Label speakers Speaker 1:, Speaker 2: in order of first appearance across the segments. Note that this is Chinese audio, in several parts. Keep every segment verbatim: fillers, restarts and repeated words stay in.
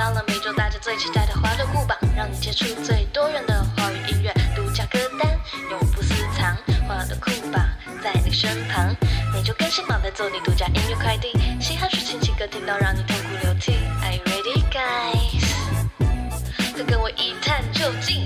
Speaker 1: 到了每周大家最期待的华流酷榜，让你接触最多元的华语音乐独家歌单，永不私藏。华流酷榜在你身旁，每周更新，忙在做你独家音乐快递，嘻哈抒情情歌听到让你痛哭流涕。Are you ready, guys？ 快跟我一探究竟。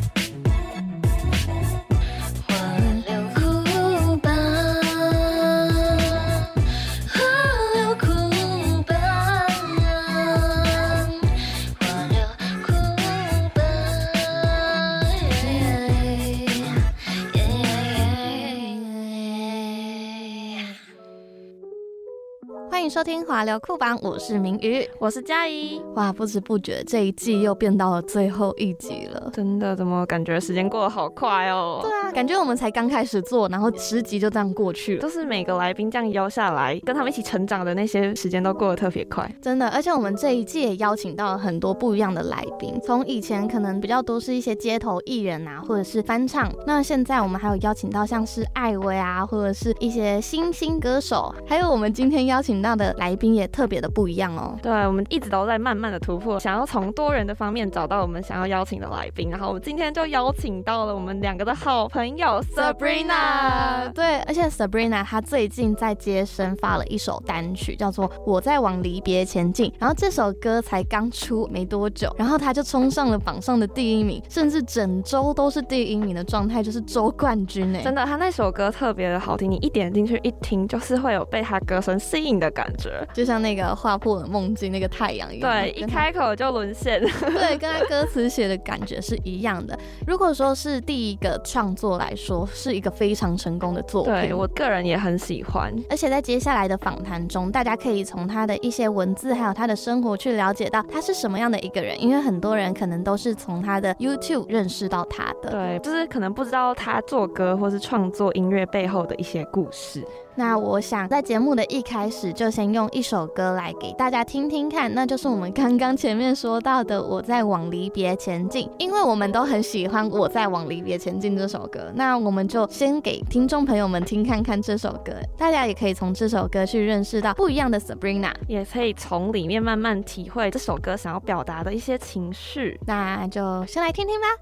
Speaker 2: 欢迎收听华流酷榜，我是明瑜，
Speaker 3: 我是佳怡。
Speaker 2: 哇，不知不觉这一季又变到了最后一集了，
Speaker 3: 真的，怎么感觉时间过得好快哦？
Speaker 2: 对啊，感觉我们才刚开始做，然后十集就这样过去了，
Speaker 3: 都是每个来宾这样邀下来，跟他们一起成长的那些时间都过得特别快，
Speaker 2: 真的。而且我们这一季也邀请到了很多不一样的来宾，从以前可能比较多是一些街头艺人啊，或者是翻唱，那现在我们还有邀请到像是艾薇啊，或者是一些新兴歌手，还有我们今天邀请到的来宾也特别的不一样哦。
Speaker 3: 对，我们一直都在慢慢的突破，想要从多元的方面找到我们想要邀请的来宾，然后我们今天就邀请到了我们两个的好朋友 Sabrina。
Speaker 2: 对，而且 Sabrina 她最近在街声发了一首单曲，叫做《我在往离别前进》，然后这首歌才刚出没多久，然后她就冲上了榜上的第一名，甚至整周都是第一名的状态，就是周冠军哎。
Speaker 3: 真的，她那首歌特别的好听，你一点进去一听就是会有被她歌声吸引的感觉，
Speaker 2: 就像那个划破了梦境那个太阳一样，
Speaker 3: 对，一开口就沦陷。
Speaker 2: 对，跟他歌词写的感觉是一样的。如果说是第一个创作来说，是一个非常成功的作品，
Speaker 3: 对，我个人也很喜欢。
Speaker 2: 而且在接下来的访谈中，大家可以从他的一些文字还有他的生活去了解到他是什么样的一个人，因为很多人可能都是从他的 YouTube 认识到他的，
Speaker 3: 对，就是可能不知道他做歌或是创作音乐背后的一些故事。
Speaker 2: 那我想在节目的一开始就先用一首歌来给大家听听看，那就是我们刚刚前面说到的《我在往离别前进》，因为我们都很喜欢《我在往离别前进》这首歌，那我们就先给听众朋友们听看看这首歌，大家也可以从这首歌去认识到不一样的 Sabrina，
Speaker 3: 也可以从里面慢慢体会这首歌想要表达的一些情绪。
Speaker 2: 那就先来听听吧。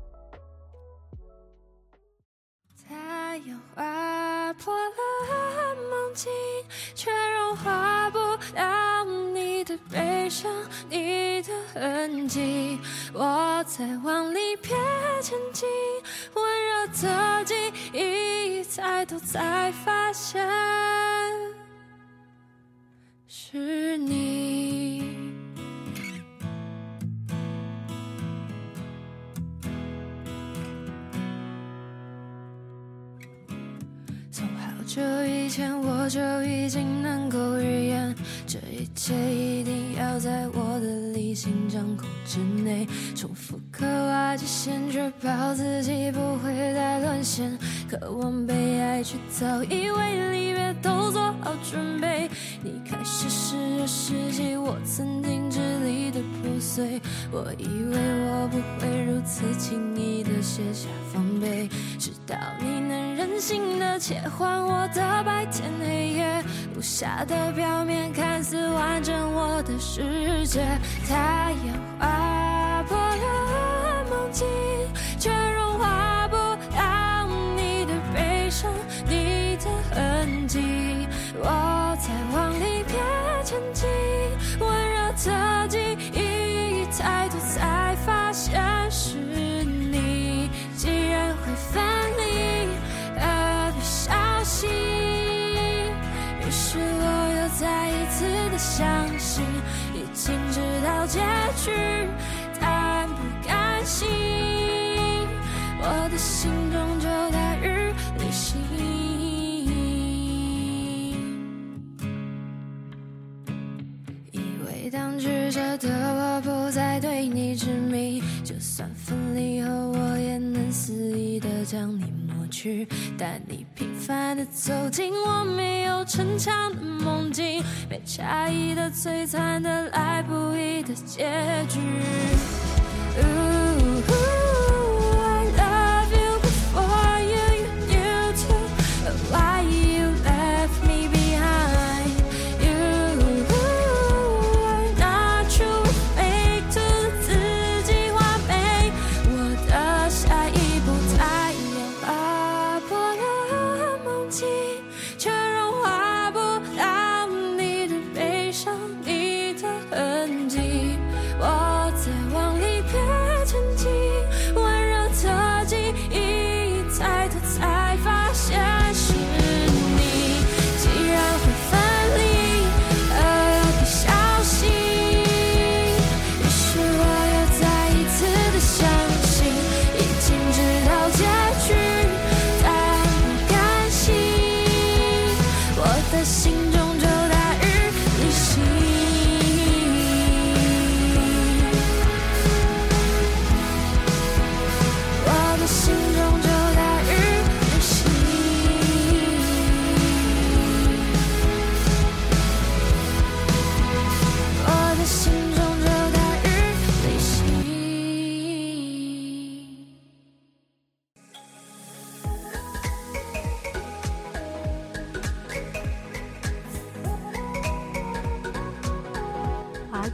Speaker 4: 太阳划破了梦境，却融化不了你的悲伤，你的痕迹。我在往离别前进，温热的记忆，抬头才发现是你。从好久以前我就已经能够预言，这一切一定要在我的理性掌控之内，重复刻画极限，确保自己不会再沦陷，渴望被爱，却早已为离别都做好准备。你开始时的世纪，我曾经致力的破碎，我以为我不会如此轻易的卸下防备，直到你能任性的切换我的白天黑夜，不下的表面看似完整我的世界。太阳划破了梦境，却融化不了你的悲伤，你的痕迹。我在往离别前进，温热的记忆，抬头才发现是你。既然会分离，何必小心？于是我又再一次的相信，已经知道结局，但不甘心，我的心终究大于理性。以为当局者的我不再对你执迷，就算分离后我也能肆意的将你抹去，但你频繁的走进我没有城墙的梦境，没诧异的璀璨的来不易的结局。I love you before you, you knew to why you left me behind. You are not true.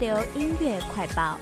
Speaker 5: 流音乐快报。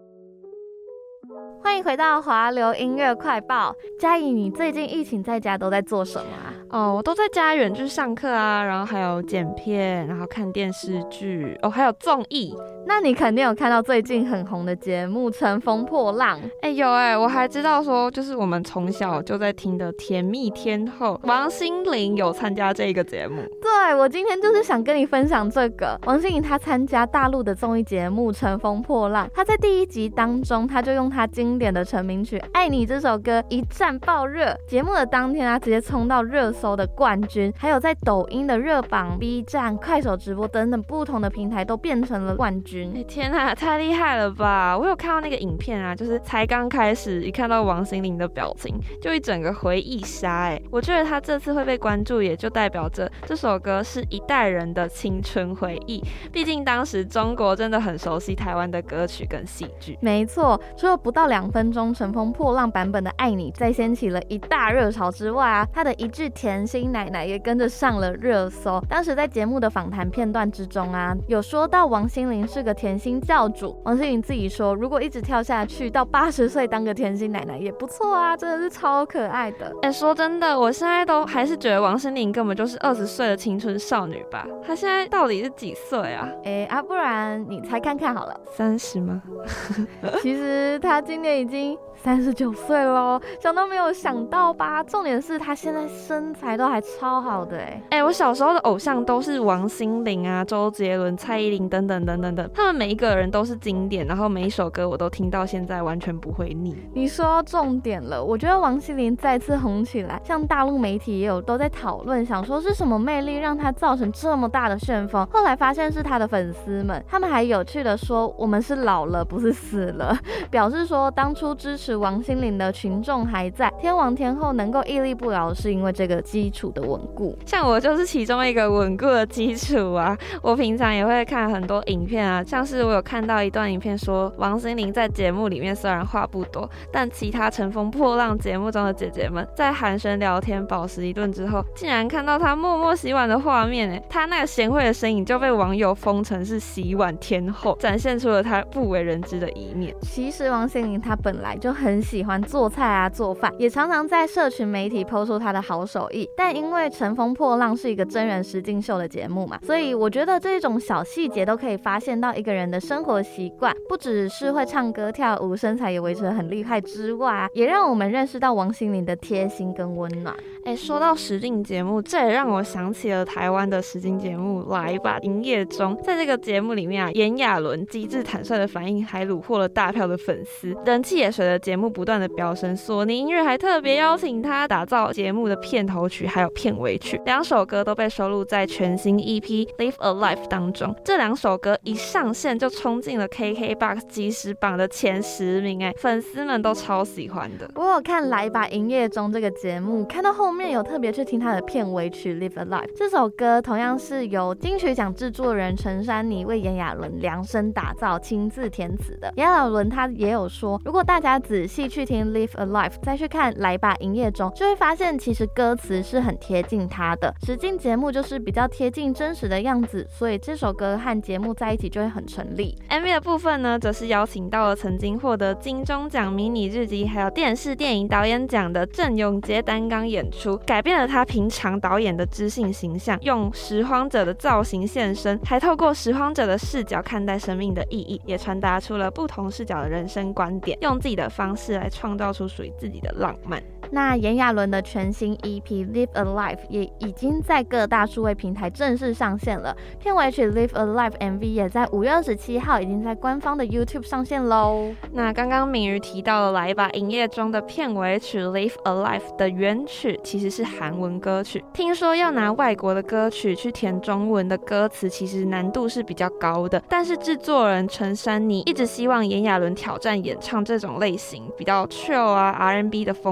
Speaker 2: 欢迎回到华流音乐快报。嘉怡，你最近疫情在家都在做什么啊？
Speaker 3: 哦，我都在家远距上课啊，然后还有剪片，然后看电视剧，哦，还有综艺。
Speaker 2: 那你肯定有看到最近很红的节目《乘风破浪》。
Speaker 3: 哎、欸、有哎、欸，我还知道说，就是我们从小就在听的甜蜜天后王心凌有参加这个节目。
Speaker 2: 对，我今天就是想跟你分享这个。王心凌她参加大陆的综艺节目《乘风破浪》，她在第一集当中，她就用她经典的成名曲《爱你》这首歌一战爆热。节目的当天，她直接冲到热搜的冠军，还有在抖音的热榜、B 站、快手直播等等不同的平台都变成了冠军。
Speaker 3: 哎、欸、天哪，太厉害了吧！我有看到那个影片啊，就是才刚开始，一看到王心凌的表情，就一整个回忆杀。哎、欸，我觉得她这次会被关注，也就代表着这首歌是一代人的青春回忆。毕竟当时中国真的很熟悉台湾的歌曲跟戏剧。
Speaker 2: 没错，除了不到两分钟乘风破浪版本的《爱你》再掀起了一大热潮之外啊，她的一句甜心奶奶也跟着上了热搜。当时在节目的访谈片段之中啊，有说到王心凌是个甜心教主。王心凌自己说，如果一直跳下去，到八十岁当个甜心奶奶也不错啊，真的是超可爱的。
Speaker 3: 哎、欸，说真的，我现在都还是觉得王心凌根本就是二十岁的青春少女吧？她现在到底是几岁啊？
Speaker 2: 哎、欸、啊，不然你猜看看好了。
Speaker 3: 三十吗？
Speaker 2: 其实她今年已经三十九岁咯，想都没有想到吧？重点是她现在身材都还超好的。哎、欸、
Speaker 3: 哎、欸，我小时候的偶像都是王心凌啊、周杰伦、蔡依林等等等等等，他们每一个人都是经典，然后每一首歌我都听到现在，完全不会腻。
Speaker 2: 你说到重点了，我觉得王心凌再次红起来，像大陆媒体也有都在讨论，想说是什么魅力让她造成这么大的旋风。后来发现是她的粉丝们，他们还有趣的说，我们是老了，不是死了，表示说当初支持王心凌的群众还在，天王天后能够屹立不摇，是因为这个基础的稳固。
Speaker 3: 像我就是其中一个稳固的基础啊。我平常也会看很多影片啊，像是我有看到一段影片说，王心凌在节目里面虽然话不多，但其他乘风破浪节目中的姐姐们在寒暄聊天饱食一顿之后，竟然看到她默默洗碗的画面。哎，她那个贤惠的身影就被网友封成是洗碗天后，展现出了她不为人知的一面。
Speaker 2: 其实王心凌她本来就很喜欢做菜啊做饭，也常常在社群媒体 po 出她的好手艺，但因为乘风破浪是一个真人实境秀的节目嘛，所以我觉得这种小细节都可以发现到一个人的生活习惯，不只是会唱歌跳舞，身材也维持得很厉害之外啊，也让我们认识到王心凌的贴心跟温暖。
Speaker 3: 哎，说到实境节目，这也让我想起了台湾的实境节目《来吧营业中》。在这个节目里面啊，炎亚纶机智坦率的反应还虏获了大票的粉丝，人气也随着节目不断的飙升。索尼音乐还特别邀请他打造节目的片头曲还有片尾曲，两首歌都被收录在全新 E P Live a Life 当中。这两首歌一上线就冲进了 K K B O X 即时榜的前十名，哎，粉丝们都超喜欢的。
Speaker 2: 我有看《来吧营业中》这个节目，看到后面有特别去听他的片尾曲 Live a Life。这首歌同样是由金曲奖制作人陈珊妮为炎亚纶量身打造、亲自填词的。炎亚纶他也有说，如果大家仔细去听 Live a Life， 再去看《来吧营业中》，就会发现其实歌词是很贴近他的。实境节目就是比较贴近真实的样子，所以这首歌和节目在一起就会很成立。
Speaker 3: M V 的部分呢，则是邀请到了曾经获得金钟奖迷你日记还有电视电影导演奖的郑永杰担纲演出，改变了他平常导演的知性形象，用拾荒者的造型现身，还透过拾荒者的视角看待生命的意义，也传达出了不同视角的人生观点，用自己的方式来创造出属于自己的浪漫。
Speaker 2: 那炎亚纶的全新 E P Live a Life 也已经在各大数位平台正式上线了，片尾曲 Live a Life M V 也在五月二十七号已经在官方的 YouTube 上线咯。
Speaker 3: 那刚刚敏瑜提到了来吧营业中的片尾曲 Live a Life 的原曲其实是韩文歌曲，听说要拿外国的歌曲去填中文的歌词其实难度是比较高的，但是制作人陈珊妮一直希望炎亚纶挑战演唱这种类型比较 chill 啊 R and B 的风格，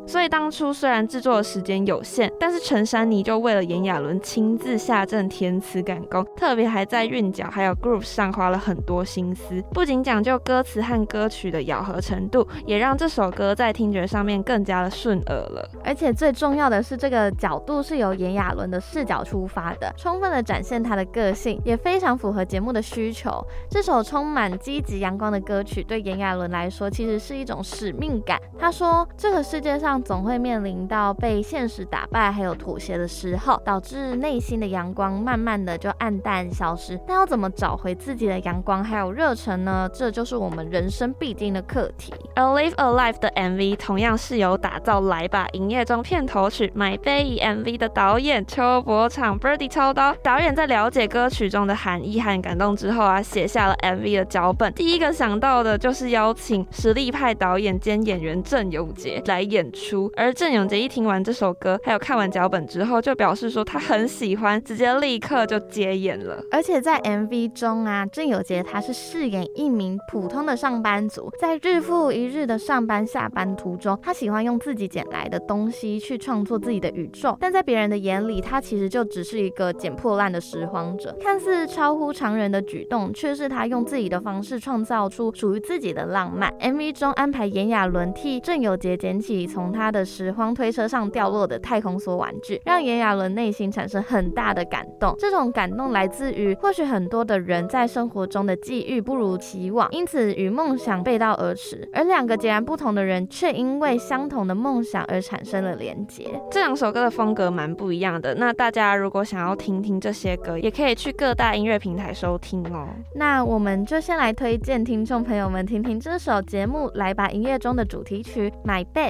Speaker 3: 所以当初虽然制作的时间有限，但是陈珊妮就为了炎亚纶亲自下阵填词赶工，特别还在韵脚还有 groove 上花了很多心思，不仅讲究歌词和歌曲的咬合程度，也让这首歌在听觉上面更加的顺耳了。
Speaker 2: 而且最重要的是，这个角度是由炎亚纶的视角出发的，充分的展现他的个性，也非常符合节目的需求。这首充满积极阳光的歌曲对炎亚纶来说其实是一种使命感。他说这个世界上总会面临到被现实打败还有妥协的时候，导致内心的阳光慢慢的就暗淡消失，但要怎么找回自己的阳光还有热忱呢？这就是我们人生必经的课题。
Speaker 3: 而 Live Alive 的 M V 同样是由打造来吧营业中片头曲 My Baby M V 的导演邱柏场 Birdy 操刀。导演在了解歌曲中的含义和感动之后啊，写下了 M V 的脚本。第一个想到的就是邀请实力派导演兼演员郑永杰来演出。而郑永杰一听完这首歌，还有看完脚本之后，就表示说他很喜欢，直接立刻就接演了。
Speaker 2: 而且在 M V 中啊，郑有杰他是饰演一名普通的上班族，在日复一日的上班下班途中，他喜欢用自己捡来的东西去创作自己的宇宙，但在别人的眼里，他其实就只是一个捡破烂的拾荒者。看似超乎常人的举动，却是他用自己的方式创造出属于自己的浪漫。 M V 中安排炎亚纶替郑有杰捡起从他的拾荒推车上掉落的太空梭玩具，让炎亚纶内心产生很大的感动。这种感动来自于或许很多的人在生活中的际遇不如期望，因此与梦想背道而驰，而两个截然不同的人却因为相同的梦想而产生了连结。
Speaker 3: 这两首歌的风格蛮不一样的，那大家如果想要听听这些歌，也可以去各大音乐平台收听哦。
Speaker 2: 那我们就先来推荐听众朋友们听听这首节目来吧营业中的主题曲 My Babe。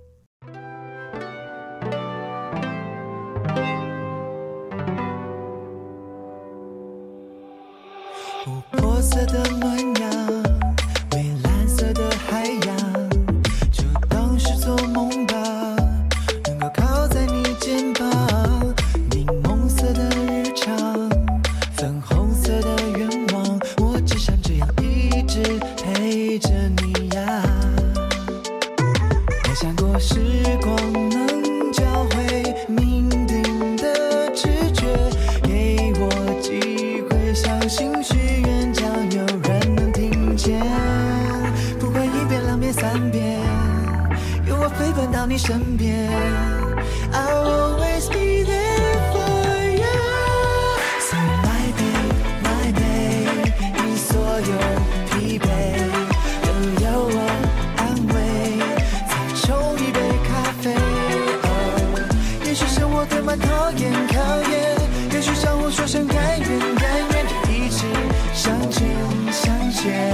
Speaker 5: 破色的暖阳，蔚蓝色的海洋，就当是做梦吧，能够靠在你肩膀。柠檬色的日常，粉红色的愿望，我只想这样一直陪着你呀。没想过时光能教会命定的直觉，给我机会相信许愿将有人能听见。不管一遍两遍三遍，有我飞奔到你身边。 I'll always be there for you. Say my babe, my babe， 你所有疲惫都有我安慰，再冲一杯咖啡。哦，也许生活堆满考验考验，也许相互说声甘愿甘愿，就一起向前向前。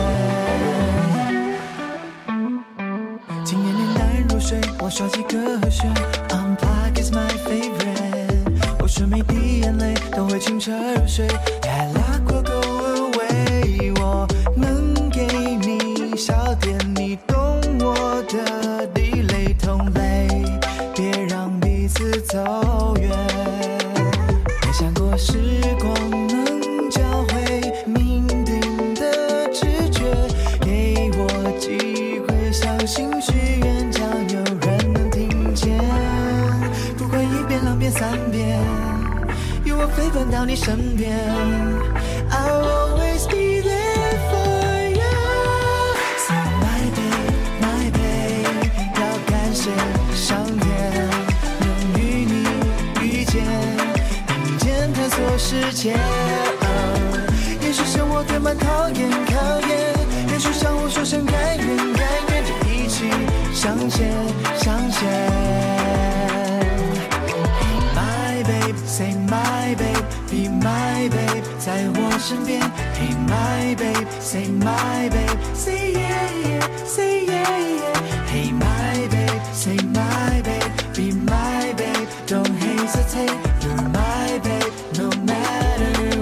Speaker 5: 今夜连难入睡，我刷几个旋 ，Unplug is my favorite。我顺每滴眼泪都会清澈入睡 ，Let luck go away。我能给你笑点，你懂我的地雷同类，别让彼此走远。没想过时光能教会命定的直觉，给我机会相信许愿将有人能听见。不管一遍两遍三遍，有我飞奔到你身边。I'll always be there for you. Say my babe, my babe， 要感谢上天能与你遇见，并肩探索世界。uh, 也许生活堆满考验考验，也许相互说声甘愿甘愿，就一起向前向前。My babe, say my babe, be my babe， 在我身边。Hey my babe, say my babe, say yeah yeah, say yeah yeah。Hey my babe, say my babe, be my babe， don't hesitate, you're my babe, no matter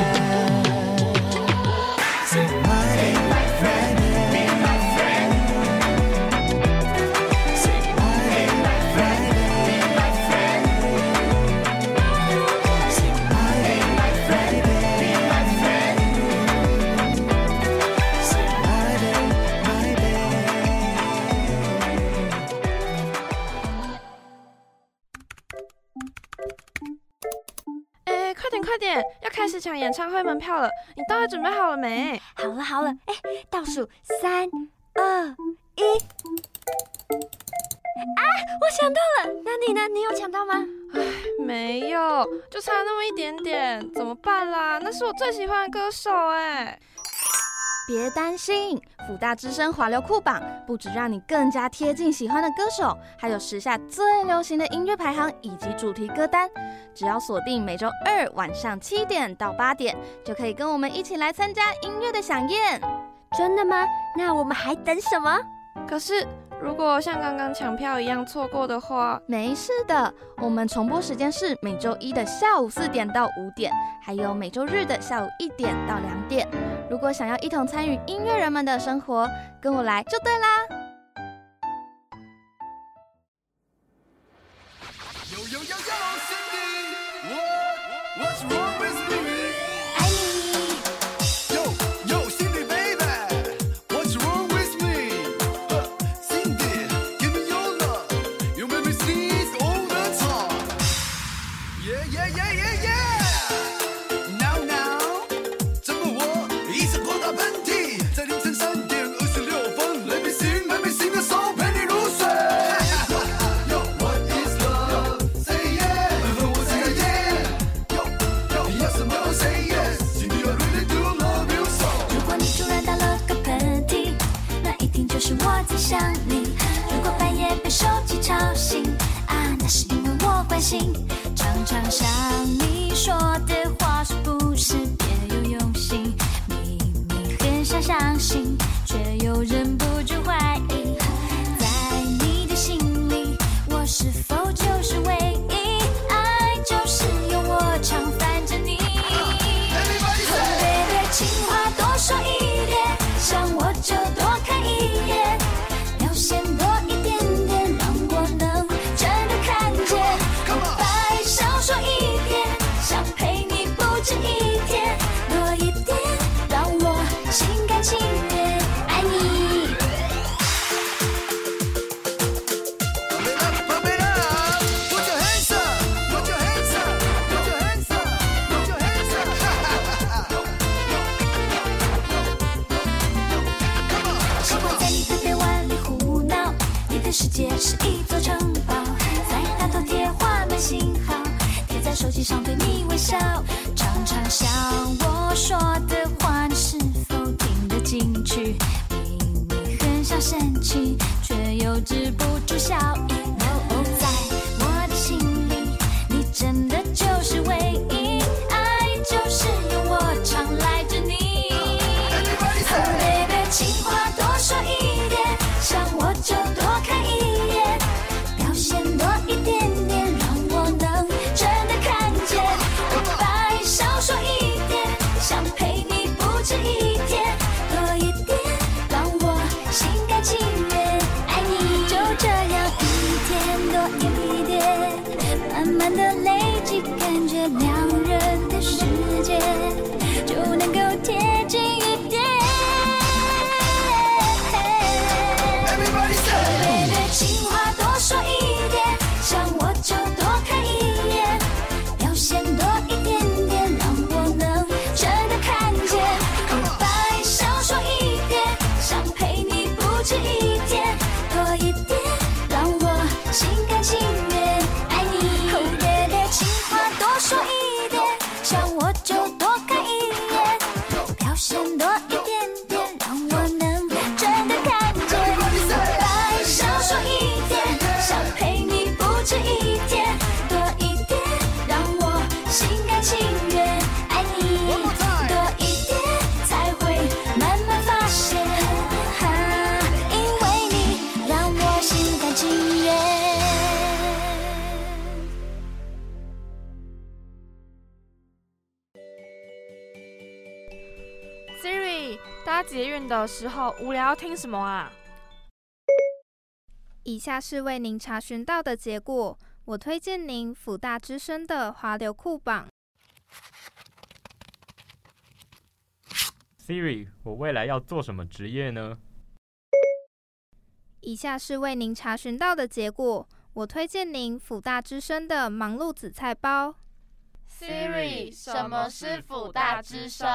Speaker 5: where。Say my babe, my friend, be my friend。Say my babe, my friend, be my friend。Say my babe, my friend, be my friend。Say my babe, my babe。
Speaker 3: 快点，要开始抢演唱会门票了，你到底准备好了没？
Speaker 6: 好了好了，哎，倒数三二一。啊，我抢到了！那你呢？你有抢到吗？
Speaker 3: 唉，没有，就差那么一点点，怎么办啦？那是我最喜欢的歌手哎。
Speaker 2: 别担心，辅大之声华流酷榜不只让你更加贴近喜欢的歌手，还有时下最流行的音乐排行以及主题歌单。只要锁定每周二晚上七点到八点，就可以跟我们一起来参加音乐的飨宴。
Speaker 6: 真的吗？那我们还等什么？
Speaker 3: 可是如果像刚刚抢票一样错过的话，
Speaker 2: 没事的，我们重播时间是每周一的下午四点到五点，还有每周日的下午一点到两点。如果想要一同参与音乐人们的生活，跟我来就对啦。
Speaker 5: Yo yo yo yo Cindy, what what's wrong with me?
Speaker 6: 爱你。
Speaker 5: Yo yo Cindy baby, what's wrong with me? Uh, Cindy, give me your love. You make me sneeze all the time. Yeah yeah yeah yeah yeah. Now now, 怎么我一直狂打喷嚏，在凌晨三点二十六分 ，Let me sing Let me sing the song， 陪你入睡。Yo what is love? Say yeah， 我 say yeah。Yo yo 你要什么 say yes。Cindy I really do love you so。
Speaker 6: 如果你突然打了个喷嚏，那一定就是我在想你。如果半夜被手机吵醒，啊，那是因为我关心。常常想你说的话是不是别有用心？明明很想相信，却又忍不住怀疑。在你的心里，我是否就是唯一？爱就是用我常烦着你。Baby， 情话多说一点，想我就多看一眼，表现多一点点，让我能真的看见。白少说一点，想陪你不止一天，多一点，让我心甘情愿爱你。
Speaker 5: Pump it up, pump it up. Put your hands up, put your hands up, put your hands up, put your hands up. Come on,
Speaker 6: 习
Speaker 5: come
Speaker 6: 惯
Speaker 5: on.
Speaker 6: 在你的臂弯里胡闹，你的世界是一座城堡，在大头贴画满信号，贴在手机上对你微笑。常常想我说的话，你是否听得进去？明明很想生气，却又止不住笑意。哦，在我的心里，你真的就是唯一，爱就是用我常赖着你。
Speaker 5: Everybody
Speaker 6: Oh
Speaker 5: say.
Speaker 6: baby， 情话多说一点，想我就多看一眼，表现多一点点，让我能真的看见。白少说一点，想陪你不止一天，多一点，让我心甘情愿爱你。就这样一天多一点，慢慢的累积，感觉两人的世界就能够贴近一点。
Speaker 5: Everybody say.
Speaker 6: Baby， 情话多说一点，想我就多看一眼，表现多一点点，让我能真的看见。白少说一点，想陪你不止一天，多一点，让我心甘情愿爱你。Oh baby， 情话多说一点，想我就多看一眼，表现多一点点，让我能真的看见。白少说一点，想陪你不止一天，多一点，让我心甘情愿爱你。多一点，才会慢慢发现，哈，因为你让我心甘情愿。
Speaker 3: Siri， 搭捷运的时候无聊要听什么啊？
Speaker 7: 以下是为您查询到的结果，我推荐您辅大之声的华流酷榜。
Speaker 8: Siri， 我未来要做什么职业呢？
Speaker 7: 以下是为您查询到的结果，我推荐您辅大之声的忙碌紫菜包。
Speaker 2: Siri， 什么是辅大之声？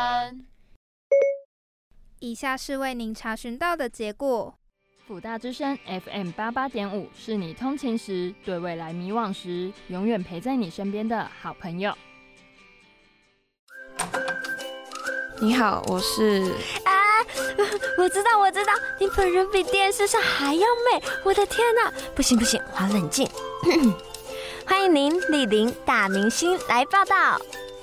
Speaker 7: 以下是为您查询到的结果。
Speaker 9: 辅大之声 F M 八八点五是你通勤时、对未来迷惘时，永远陪在你身边的好朋友。
Speaker 3: 你好，我是
Speaker 6: 啊，我知道，我知道，你本人比电视上还要美！我的天哪，不行不行，我要冷静。欢迎您莅临大明星来报道。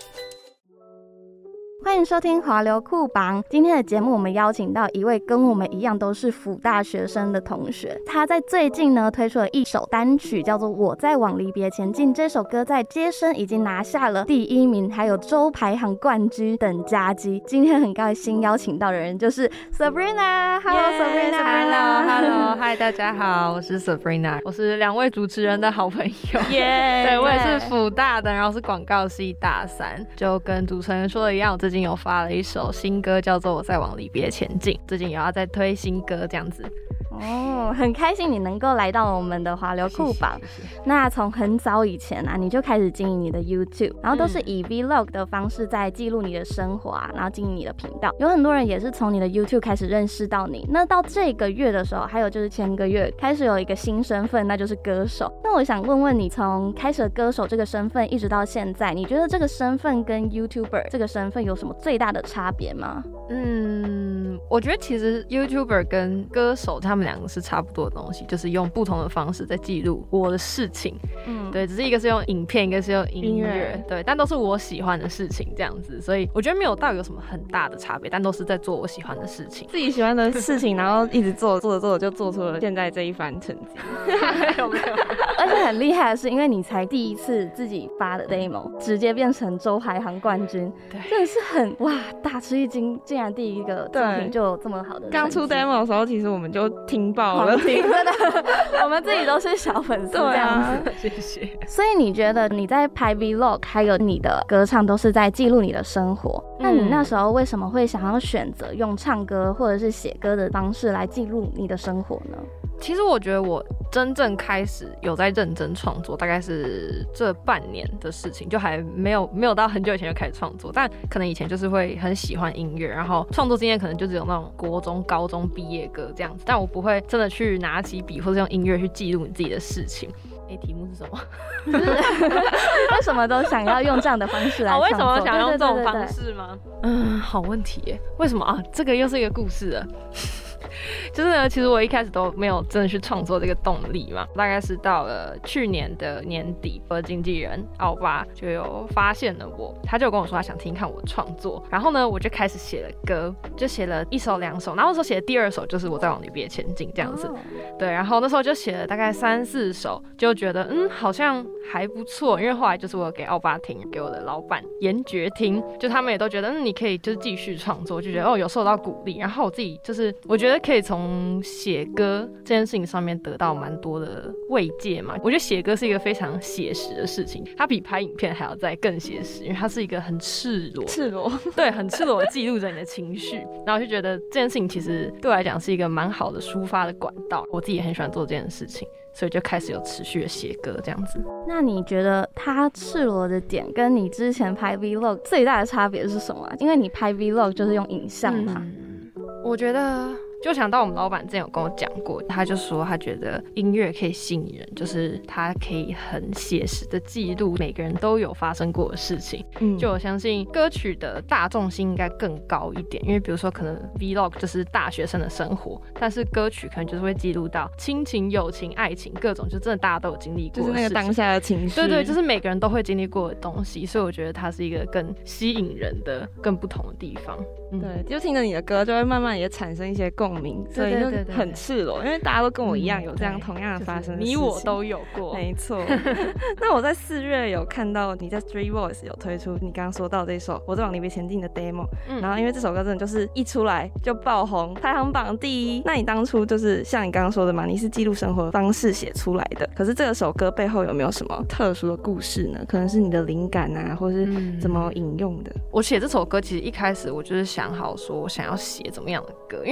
Speaker 2: 欢迎收听华流酷榜。今天的节目，我们邀请到一位跟我们一样都是辅大学生的同学。他在最近呢推出了一首单曲，叫做《我在往离别前进》。这首歌在街声已经拿下了第一名，还有周排行冠军等佳绩。今天很高兴邀请到的人就是 Sabrina。Hello Sabrina。Hello，
Speaker 3: 嗨，大家好，我是 Sabrina， 我是两位主持人的好朋友。
Speaker 2: 耶、
Speaker 3: yeah, 对，我也是辅大的，然后是广告系大三，就跟主持人说的一样，我最近有发了一首新歌，叫做《我在往离别前进》，最近也要再推新歌这样子。
Speaker 2: 哦，很开心你能够来到我们的华流酷榜。
Speaker 3: 谢谢谢谢。
Speaker 2: 那从很早以前啊，你就开始经营你的 YouTube， 然后都是以 Vlog 的方式在记录你的生活啊，然后经营你的频道。有很多人也是从你的 YouTube 开始认识到你。那到这个月的时候，还有就是前个月开始有一个新身份，那就是歌手。那我想问问你，从开始歌手这个身份一直到现在，你觉得这个身份跟 YouTuber 这个身份有什么最大的差别吗？
Speaker 3: 嗯，我觉得其实 YouTuber 跟歌手他们两个是差不多的东西，就是用不同的方式在记录我的事情。嗯，对，只是一个是用影片，一个是用音乐，对，但都是我喜欢的事情这样子，所以我觉得没有到有什么很大的差别，但都是在做我喜欢的事情，
Speaker 10: 自己喜欢的事情，然后一直做，做着做着就做出了现在这一番成绩。
Speaker 3: 没有没有，
Speaker 2: 而且很厉害的是，因为你才第一次自己发的 demo， 直接变成周排行冠军，对，真的是很哇大吃一惊，竟然第一个作品就有这么好的成绩。
Speaker 10: 刚出 demo 的时候，其实我们就听爆了，
Speaker 2: 听真的，我们自己都是小粉丝这样子。
Speaker 3: 谢谢。
Speaker 2: 所以你觉得你在拍 Vlog， 还有你的歌唱都是在记录你的生活？嗯、那你那时候为什么会想要选择用唱歌或者是写歌的方式来记录你的生活呢？
Speaker 3: 其实我觉得我真正开始有在认真创作，大概是这半年的事情，就还没有没有到很久以前就开始创作，但可能以前就是会很喜欢音乐，然后创作经验可能就只有那种国中、高中毕业歌这样子，但我不会真的去拿起笔或者用音乐去记录你自己的事情。哎，题目是什么？
Speaker 2: 为什么都想要用这样的方式来创作？
Speaker 3: 哦、为什么想要用这种方式吗？嗯，好问题耶。为什么啊？这个又是一个故事了。就是呢，其实我一开始都没有真的去创作这个动力嘛，大概是到了去年的年底，我的经纪人奥巴就有发现了我，他就跟我说他想听看我创作，然后呢，我就开始写了歌，就写了一首两首，然后那时候写的第二首就是我在往离别前进这样子，对，然后那时候就写了大概三四首，就觉得嗯好像还不错，因为后来就是我给奥巴听，给我的老板严爵听，就他们也都觉得嗯你可以就是继续创作，就觉得哦有受到鼓励，然后我自己就是我觉得可以从写歌这件事情上面得到蛮多的慰藉嘛。我觉得写歌是一个非常写实的事情，它比拍影片还要再更写实，因为它是一个很赤裸
Speaker 10: 赤裸
Speaker 3: 对很赤裸的记录着你的情绪，然后我就觉得这件事情其实对我来讲是一个蛮好的抒发的管道，我自己也很喜欢做这件事情，所以就开始有持续的写歌这样子。
Speaker 2: 那你觉得它赤裸的点跟你之前拍 Vlog 最大的差别是什么？因为你拍 Vlog 就是用影像嘛。
Speaker 3: 嗯，我觉得就想到我们老板之前有跟我讲过，他就说他觉得音乐可以吸引人，就是他可以很写实的记录每个人都有发生过的事情。嗯，就我相信歌曲的大众性应该更高一点，因为比如说可能 Vlog 就是大学生的生活，但是歌曲可能就是会记录到亲情、友情、爱情各种，就真的大家都有经历过的事情，
Speaker 10: 就是那个当下的情绪。
Speaker 3: 对对，就是每个人都会经历过的东西，所以我觉得它是一个更吸引人的、更不同的地方。
Speaker 10: 嗯、对，就听着你的歌，就会慢慢也产生一些共鸣，所以就很赤裸，因为大家都跟我一样有这样同样的发生的事情，
Speaker 3: 你我都有过，
Speaker 10: 没错。那我在四月有看到你在 Street Voice 有推出你刚刚说到这首《我在往离别前进》的 demo，嗯、然后因为这首歌真的就是一出来就爆红，排行榜第一。那你当初就是像你刚刚说的嘛，你是记录生活的方式写出来的，可是这首歌背后有没有什么特殊的故事呢？可能是你的灵感啊，或是怎么引用的？
Speaker 3: 嗯、我写这首歌其实一开始我就是想好说我想要写怎么样的歌，因为有时候其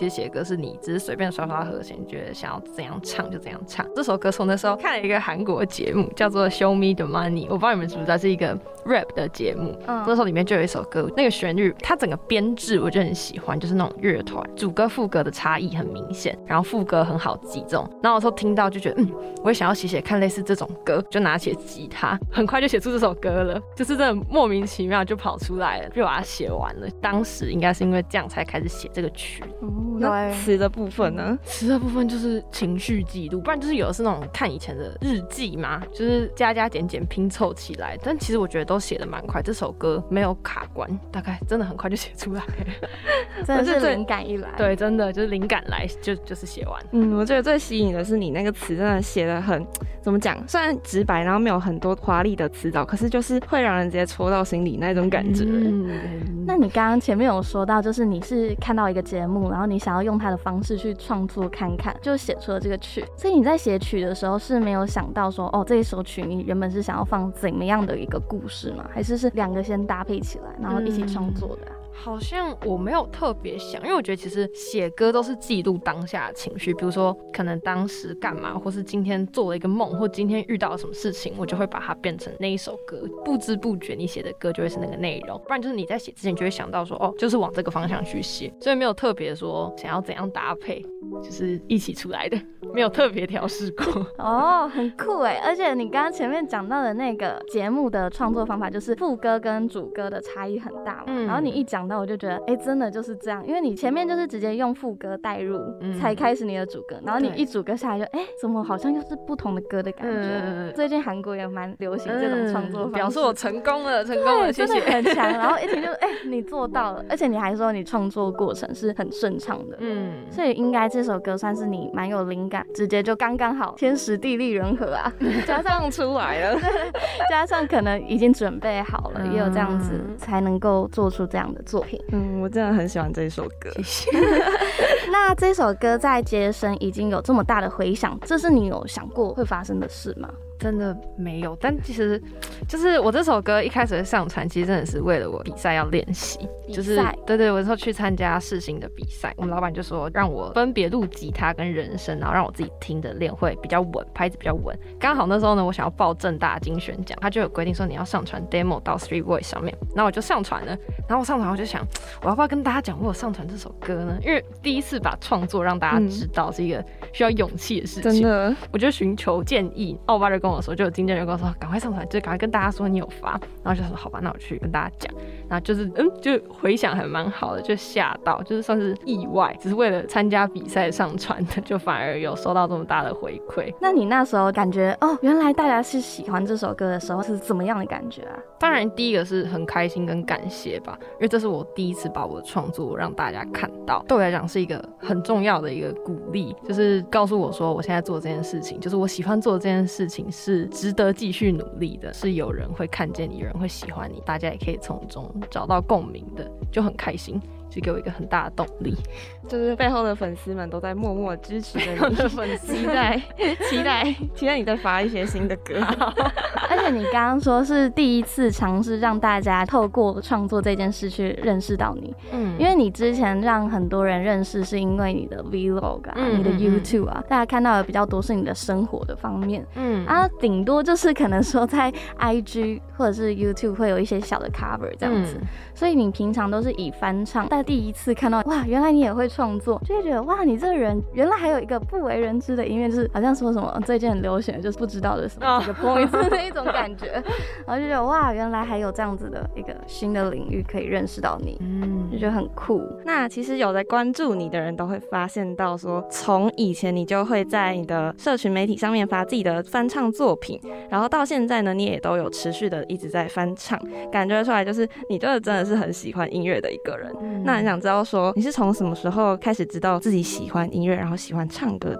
Speaker 10: 其实写歌是你只是随便刷刷和弦，觉得想要怎样唱就怎样唱。这首歌从那时候看了一个韩国节目叫做 Show Me the Money， 我不知道你们知不知道，是一个 rap 的节目。嗯，那时候里面就有一首歌，那个旋律它整个编制我就很喜欢，就是那种乐团主歌副歌的差异很明显，然后副歌很好记这种。然后我说听到就觉得嗯，我也想要写写看类似这种歌，就拿起吉他，很快就写出这首歌了，就是真的莫名其妙就跑出来了，就把它写完了。当时应该是因为这样才开始写这个曲。
Speaker 3: 哦，那词的部分呢？
Speaker 10: 词的部分就是情绪记录，不然就是有的是那种看以前的日记嘛，就是加加减减拼凑起来。但其实我觉得都写得蛮快，这首歌没有卡关，大概真的很快就写出来了。
Speaker 2: 真的是灵感一来，
Speaker 10: 对，真的就是灵感来就就是写完。
Speaker 3: 嗯，我觉得最吸引的是你那个词真的写得很怎么讲，虽然直白，然后没有很多华丽的词藻，可是就是会让人直接戳到心里那种感觉。
Speaker 2: 嗯，那你刚刚前面有说到，就是你是看到一个节目，然后你想要用它的方式去创作看看，就写出了这个曲。所以你在写曲的时候是没有想到说，哦，这一首曲你原本是想要放怎么样的一个故事吗？还是是两个先搭配起来，然后一起创作的啊？
Speaker 10: 嗯，好像我没有特别想，因为我觉得其实写歌都是记录当下的情绪，比如说可能当时干嘛，或是今天做了一个梦，或今天遇到了什么事情，我就会把它变成那一首歌。不知不觉你写的歌就会是那个内容，不然就是你在写之前就会想到说，哦，就是往这个方向去写，所以没有特别说想要怎样搭配，就是一起出来的，没有特别调试过。
Speaker 2: 哦，很酷哎！而且你刚刚前面讲到的那个节目的创作方法，就是副歌跟主歌的差异很大嘛。嗯，然后你一讲到，我就觉得，哎，真的就是这样，因为你前面就是直接用副歌带入，嗯，才开始你的主歌，然后你一主歌下来就，哎，怎么好像又是不同的歌的感觉？嗯，最近韩国也蛮流行这种创作方式，
Speaker 10: 表示我成功了，成功了，谢谢。
Speaker 2: 真的很强，然后一听就，哎，你做到了，而且你还说你创作过程是很顺畅的，嗯，所以应该这首歌算是你蛮有灵感，直接就刚刚好，天时地利人和啊，
Speaker 3: 加上出来了，
Speaker 2: 加上可能已经准备好了，嗯，也有这样子才能够做出这样的作品。
Speaker 3: 嗯，我真的很喜欢这首歌，谢谢。
Speaker 2: 那这首歌在街声已经有这么大的回响，这是你有想过会发生的事吗？
Speaker 10: 真的没有，但其实就是我这首歌一开始会上传，其实真的是为了我比赛要练习，就是对对，我那时候去参加世新的比赛，我们老板就说让我分别录吉他跟人声，然后让我自己听着练会比较稳，拍子比较稳。刚好那时候呢，我想要报政大金选奖，他就有规定说你要上传 demo 到 Street Voice 上面，然后我就上传了，然后我上传我就想，我要不要跟大家讲我有上传这首歌呢？因为第一次把创作让大家知道是一个需要勇气的事情，真的，我就寻求建议，奥巴就跟我说，就有经纪人跟我说赶快上传，就赶快跟大家说你有发，然后就说好吧，那我去跟大家讲，然后就是嗯，就回响还蛮好的，就吓到，就是算是意外，只是为了参加比赛上传的，就反而有收到这么大的回馈。
Speaker 2: 那你那时候感觉哦，原来大家是喜欢这首歌的时候是怎么样的感觉啊？
Speaker 10: 当然第一个是很开心跟感谢吧，因为这是我第一次把我的创作让大家看到，对我来讲是一个很重要的一个鼓励，就是告诉我说我现在做这件事情，就是我喜欢做这件事情是值得继续努力的，是有人会看见你，有人会喜欢你，大家也可以从中找到共鸣的，就很开心，就给我一个很大的动力。
Speaker 3: 就是背后的粉丝们都在默默支持着你，的粉丝期待期待期待你再发一些新的歌。
Speaker 2: 而且你刚刚说是第一次尝试让大家透过创作这件事去认识到你，嗯，因为你之前让很多人认识是因为你的 vlog 啊，嗯，你的 YouTube 啊，嗯，大家看到的比较多是你的生活的方面，嗯，啊，顶多就是可能说在 I G 或者是 YouTube 会有一些小的 cover 这样子，嗯，所以你平常都是以翻唱，但第一次看到哇，原来你也会创作，就会觉得哇，你这个人原来还有一个不为人知的一面，就是好像说什么最近很流行的就是不知道的什么这个 point 的那一种感觉，然后就觉得哇，原来还有这样子的一个新的领域可以认识到你，嗯，就觉得很酷。
Speaker 3: 那其实有在关注你的人都会发现到说，从以前你就会在你的社群媒体上面发自己的翻唱作品，然后到现在呢，你也都有持续的一直在翻唱，感觉出来就是你这真的是很喜欢音乐的一个人。嗯，那很想知道说，你是从什么时候开始知道自己喜欢音乐，然后喜欢唱歌的呢？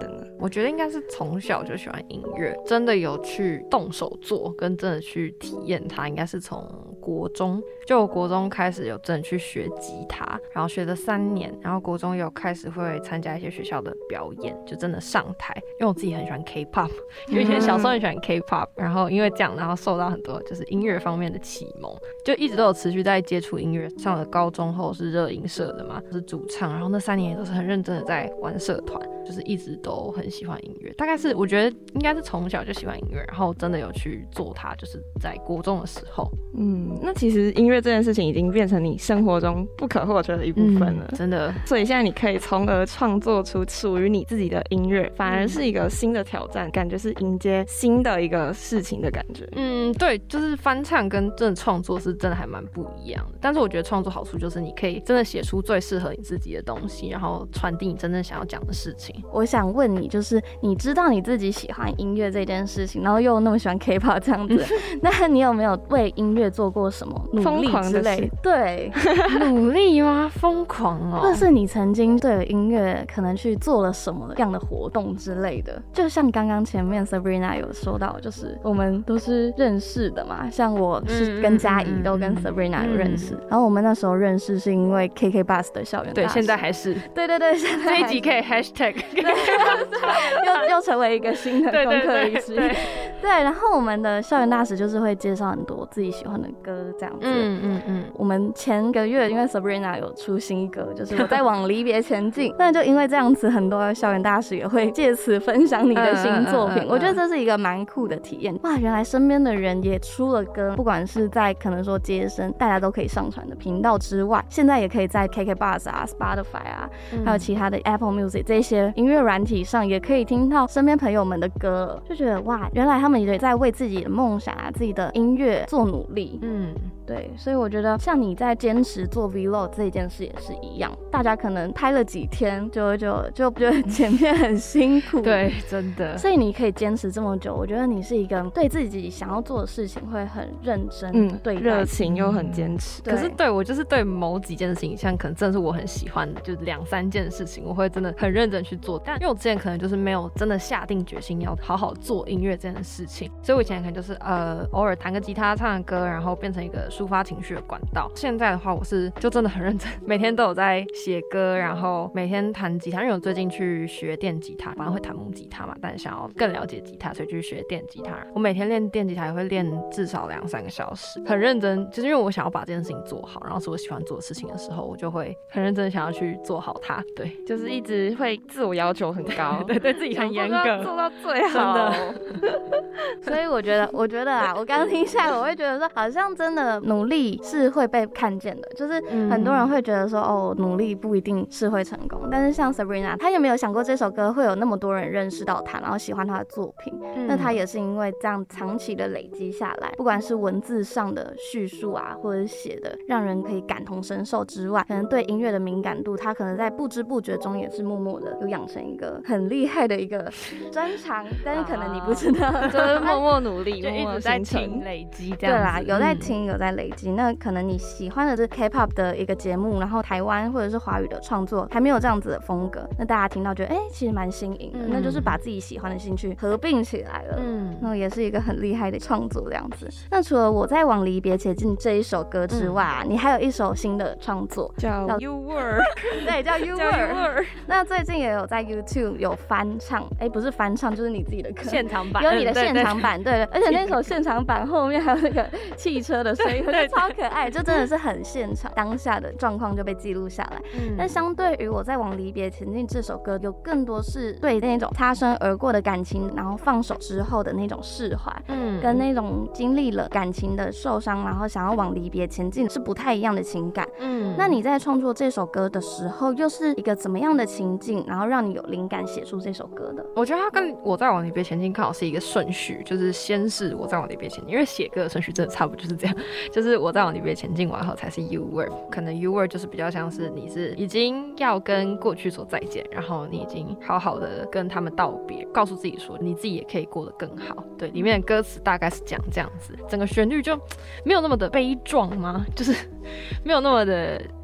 Speaker 10: 我觉得应该是从小就喜欢音乐，真的有去动手做跟真的去体验它，应该是从国中。就我国中开始有真的去学吉他，然后学了三年，然后国中有开始会参加一些学校的表演，就真的上台。因为我自己很喜欢 K-pop， 因为以前小时候很喜欢 K-pop， 然后因为这样，然后受到很多就是音乐方面的启蒙，就一直都有持续在接触音乐。上了高中后是热音社的嘛，是主唱，然后那三年也都是很认真的在玩社团，就是一直都很喜欢音乐。大概是我觉得应该是从小就喜欢音乐，然后真的有去做它，就是在国中的时候。
Speaker 3: 嗯，那其实音乐这件事情已经变成你生活中不可或缺的一部分了，
Speaker 10: 嗯、真的。
Speaker 3: 所以现在你可以从而创作出属于你自己的音乐，反而是一个新的挑战，感觉是迎接新的一个事情的感觉。
Speaker 10: 嗯，对，就是翻唱跟真的创作是真的还蛮不一样的。但是我觉得创作好处就是你可以真的写出最适合你自己的东西，然后传递你真正想要讲的事情。
Speaker 2: 我想问你，就是你知道你自己喜欢音乐这件事情，然后又那么喜欢 K-pop 这样子，那你有没有为音乐做过什么努力之类？对，
Speaker 10: 努力吗？疯狂哦！
Speaker 2: 或者是你曾经对音乐可能去做了什么样的活动之类的？就像刚刚前面 Sabrina 有说到，就是我们都是认识的嘛，像我是跟嘉怡都跟 Sabrina 有认识，嗯嗯嗯、然后我们那时候认识是因为 K K Bus 的校园大使，
Speaker 10: 对，现在还是，
Speaker 2: 对对对，现在
Speaker 10: 这一集可以 hashtag，
Speaker 2: 又又成为一个新的功课之一。对，然后我们的校园大使就是会介绍很多自己喜欢的歌这样子。嗯嗯嗯。我们前个月因为 Sabrina 有出新歌，就是我在往离别前进，那就因为这样子，很多校园大使也会借此分享你的新作品。嗯嗯嗯嗯、我觉得这是一个蛮酷的体验。哇，原来身边的人也出了歌，不管是在可能说街声大家都可以上传的频道之外，现在也可以在 K K Bus 啊、Spotify 啊，嗯、还有其他的 Apple Music 这些音乐软体上，也可以听到身边朋友们的歌了，就觉得哇，原来他们也在为自己的梦想啊、自己的音乐做努力。嗯，对，所以我觉得像你在坚持做 Vlog 这件事也是一样，大家可能拍了几天就就就觉得剪片很辛苦。
Speaker 10: 对，真的。
Speaker 2: 所以你可以坚持这么久，我觉得你是一个对自己想要做的事情会很认真，嗯，对，
Speaker 3: 热情又很坚持。
Speaker 10: 可是对我就是对某几件事情，像可能真的是我很喜欢的，就两三件事情，我会真的很认真去做。但因为我之前可能就是没有真的下定决心要好好做音乐这件事情，所以我以前可能就是呃偶尔弹个吉他、唱个歌，然后变成一个抒发情绪的管道。现在的话，我是就真的很认真，每天都有在写歌，然后每天弹吉他。因为我最近去学电吉他，反正会弹木吉他嘛，但想要更了解吉他，所以去学电吉他。我每天练电吉他也会练至少两三个小时，很认真，就是因为我想要把这件事情做好，然后是我喜欢做的事情的时候，我就会很认真想要去做好它。对，
Speaker 3: 就是一直会自我要求很高，
Speaker 10: 对对，自己很严格，
Speaker 3: 做到最好。真的
Speaker 2: 所以我觉得，我觉得啊，我刚刚听下来，我会觉得说，好像真的努力是会被看见的，就是很多人会觉得说，哦，努力不一定是会成功，但是像 Sabrina， 她有没有想过这首歌会有那么多人认识到她，然后喜欢她的作品？嗯、那她也是因为这样长期的累积下来，不管是文字上的叙述啊，或者是写的让人可以感同身受之外，可能对音乐的敏感度，她可能在不知不觉中也是默默的有养成一个很厉害的一个专长，但是可能你不知道，
Speaker 3: 啊、就是默默努力，
Speaker 10: 就一直在听累积这样子。
Speaker 2: 对啦，有在听，有在累积。嗯、那可能你喜欢的是 K-pop 的一个节目，然后台湾或者是华语的创作还没有这样子的风格，那大家听到觉得哎、欸，其实蛮新颖的，嗯、那就是把自己喜欢的兴趣合并起来了。嗯，那也是一个很厉害的创作这样子。那除了我在往离别前进这一首歌之外、啊嗯，你还有一首新的创作
Speaker 3: 叫 You Were，
Speaker 2: 对，叫 You Were。那最近也有在 YouTube 有翻唱，哎、欸，不是翻唱，就是你自己的歌，
Speaker 10: 现场版，
Speaker 2: 有你的现场版，对对，而且那首现场版后面还有那个汽车的声音，我觉得超可爱，就真的是很现场，当下的状况就被记录下来。嗯、但相对于我在往离别前进这首歌，有更多是对那种擦身而过的感情，然后放手之后的那种释怀，嗯，跟那种经历了感情的受伤，然后想要往离别前进是不太一样的情感。嗯，那你在创作这首歌的时候，又是一个怎么样的情境，然后让你有灵感写出这首歌的？
Speaker 10: 我觉得它跟我在往离别前进刚好是一个顺序，就是先是我在往离别前进，因为写歌的顺序真的差不多就是这样，就是我在往离别前进完后才是 You Were， 可能 You Were 就是比较像是你是已经要跟过去说再见，然后你已经好好的跟他们道别，告诉自己说你自己也可以过得更好。对，里面的歌词大概是讲这样子，整个旋律就没有那么的悲壮吗？就是没有那么的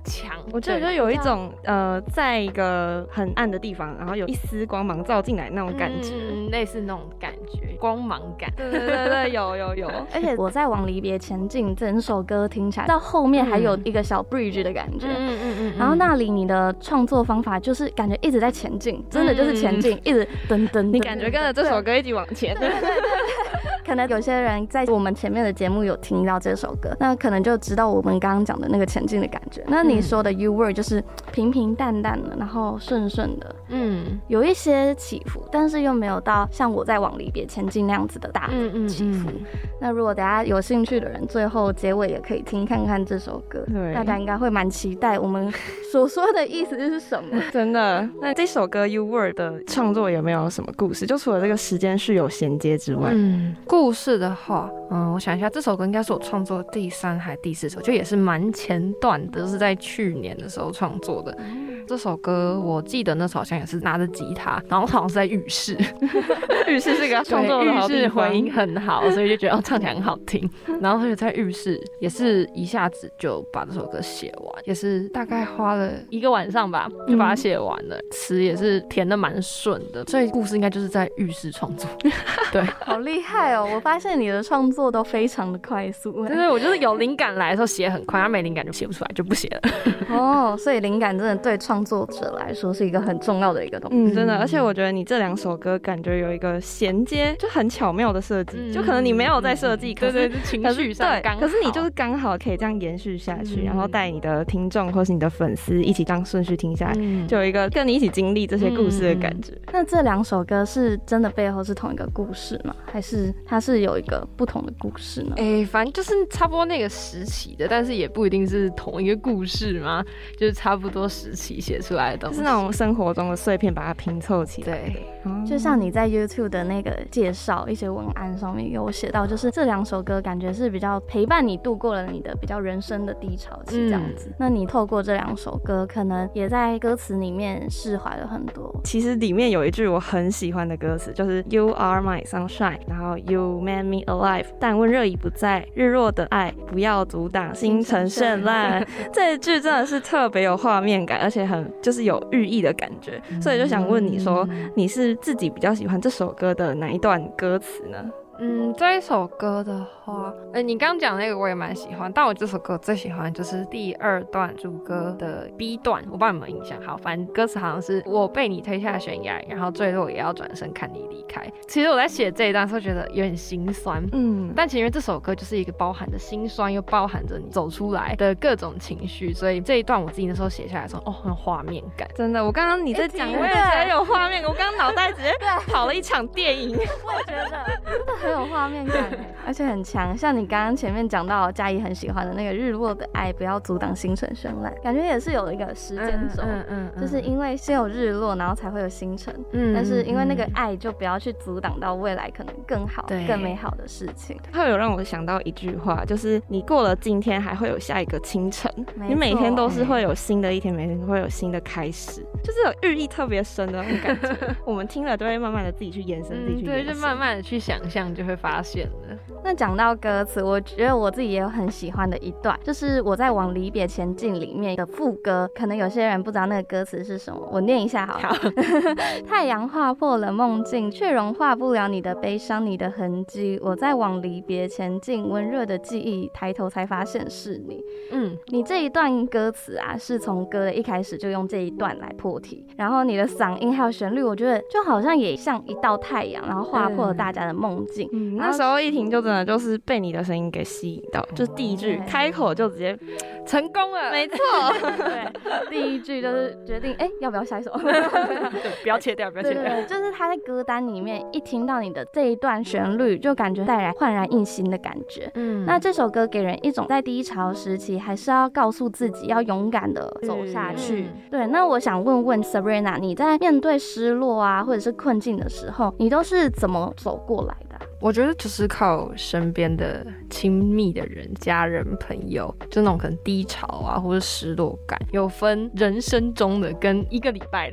Speaker 3: 强。
Speaker 10: 我觉得就有一种呃，在一个很暗的地方，然后有一丝光芒照进来那种感觉，
Speaker 3: 嗯，类似那种感觉，光芒感。
Speaker 10: 对对对对，有有有。
Speaker 2: 而且我在往离别前进，整首歌听起来到后面还有一个小 bridge 的感觉，嗯嗯嗯。然后那里你的创作方法就是感觉一直在前进，真的就是前进，一直噔噔。
Speaker 10: 你感觉跟着这首歌一起往前。对对对。
Speaker 2: 可能有些人在我们前面的节目有听到这首歌，那可能就知道我们刚刚讲的那个前进的感觉。那你说的 You Were 就是平平淡淡的，然后顺顺的，嗯，有一些起伏，但是又没有到像我在往离别前进那样子的大起伏。嗯嗯嗯、那如果大家有兴趣的人，最后结尾也可以听看看这首歌，大家应该会蛮期待我们所说的意思是什么。
Speaker 10: 真的，那这首歌 You Were 的创作有没有什么故事？就除了这个时间序有衔接之外，
Speaker 3: 嗯，故事的话，嗯，我想一下，这首歌应该是我创作的第三还第四首，就也是蛮前段的，就是在去年的时候创作的。嗯、这首歌我记得那时候好像也是拿着吉他，然后好像是在浴室，
Speaker 10: 浴室是个创作的好地方，
Speaker 3: 浴室回音很好，所以就觉得哦唱起来很好听。然后所以在浴室也是一下子就把这首歌写完，也是大概花了一个晚上吧，就把它写完了。词也是填的蛮顺的，所以故事应该就是在浴室创作。对，
Speaker 2: 好厉害哦！我发现你的创作都非常的快速。
Speaker 3: 对对，我就是有灵感来的时候写很快，没灵感就写不出来，就不写了。
Speaker 2: 哦，所以灵感真的对创作者来说是一个很重要的一个东西。
Speaker 10: 嗯，真的，而且我觉得你这两首歌感觉有一个衔接，就很巧妙的设计，嗯、就可能你没有在设计，可是
Speaker 3: 对对，情绪上刚好，
Speaker 10: 可是你就是刚好可以这样延续下去，嗯、然后带你的听众或是你的粉丝一起这样顺序听下来，嗯、就有一个跟你一起经历这些故事的感觉。
Speaker 2: 嗯、那这两首歌是真的背后是同一个故事吗？还是它是有一个不同的故事呢？
Speaker 3: 哎、欸，反正就是差不多那个时期的，但是也不一定是同一个故事嘛，就是差不多时期写出来的东西，
Speaker 10: 是那种生活中的碎片把它拼凑起来。
Speaker 3: 对，
Speaker 2: 嗯、就像你在 YouTube 的那个介绍一些文案上面有写到，就是这两首歌感觉是比较陪伴你度过了你的比较人生的低潮期这样子。嗯、那你透过这两首歌，可能也在歌词里面释怀了很多。
Speaker 10: 其实里面有一句我很喜欢的歌词，就是 You are my sunshine， 然后 You made me alive， 但温热已不在，日落的爱不要阻挡星辰绚烂。这一句真的是特别有画面感，而且很就是有寓意的感觉，所以就想问你说，你是自己比较喜欢这首歌的哪一段歌词呢？
Speaker 3: 嗯，这一首歌的话，呃，你刚刚讲那个我也蛮喜欢，但我这首歌最喜欢就是第二段主歌的 B 段，我不知道有没有印象。好，反正歌词好像是我被你推下悬崖，然后坠落也要转身看你离开。其实我在写这一段的时候觉得有点心酸，嗯，但其实因为这首歌就是一个包含着心酸又包含着你走出来的各种情绪，所以这一段我自己那时候写下来的时候，哦，很有画面感。
Speaker 10: 真的，我刚刚你在讲，我也觉得有画面，我刚刚脑袋直接跑了一场电影。
Speaker 2: 我也觉得真的很有画面感，而且很强。像你刚刚前面讲到嘉怡很喜欢的那个日落的爱不要阻挡星辰绚烂，感觉也是有一个时间轴，嗯嗯嗯、就是因为先有日落，然后才会有星辰，嗯、但是因为那个爱就不要去阻挡到未来可能更好、更美好的事情。
Speaker 10: 它有让我想到一句话，就是你过了今天，还会有下一个清晨。你每天都是会有新的一天，每天都会有新的开始，就是有寓意特别深的那种感觉。我们听了都会慢慢的自己去延伸，嗯、自己去延伸，
Speaker 3: 对，就慢慢的去想象，就会发现了。
Speaker 2: 那讲到歌词，我觉得我自己也有很喜欢的一段，就是我在往离别前进里面的副歌，可能有些人不知道那个歌词是什么，我念一下好了。好太阳划破了梦境，却融化不了你的悲伤，你的痕迹。我在往离别前进，温热的记忆，抬头才发现是你。嗯，你这一段歌词啊，是从歌的一开始就用这一段来破题，然后你的嗓音还有旋律，我觉得就好像也像一道太阳，然后划破了大家的梦境。
Speaker 10: 嗯，那时候一听就真的就是被你的声音给吸引到，就是第一句开口就直接
Speaker 3: 成功了，
Speaker 10: 没错。
Speaker 2: 对，第一句就是决定，哎、欸，要不要下一首？
Speaker 3: 对，不要切掉，不要切掉。
Speaker 2: 对对对，就是他在歌单里面一听到你的这一段旋律，就感觉带来焕然一新的感觉。嗯，那这首歌给人一种在低潮时期还是要告诉自己要勇敢的走下去。嗯、对，那我想问问 Sabrina， 你在面对失落啊或者是困境的时候，你都是怎么走过来的？
Speaker 3: 我觉得就是靠身边的亲密的人，家人朋友，就那种可能低潮啊或者失落感，有分人生中的跟一个礼拜的。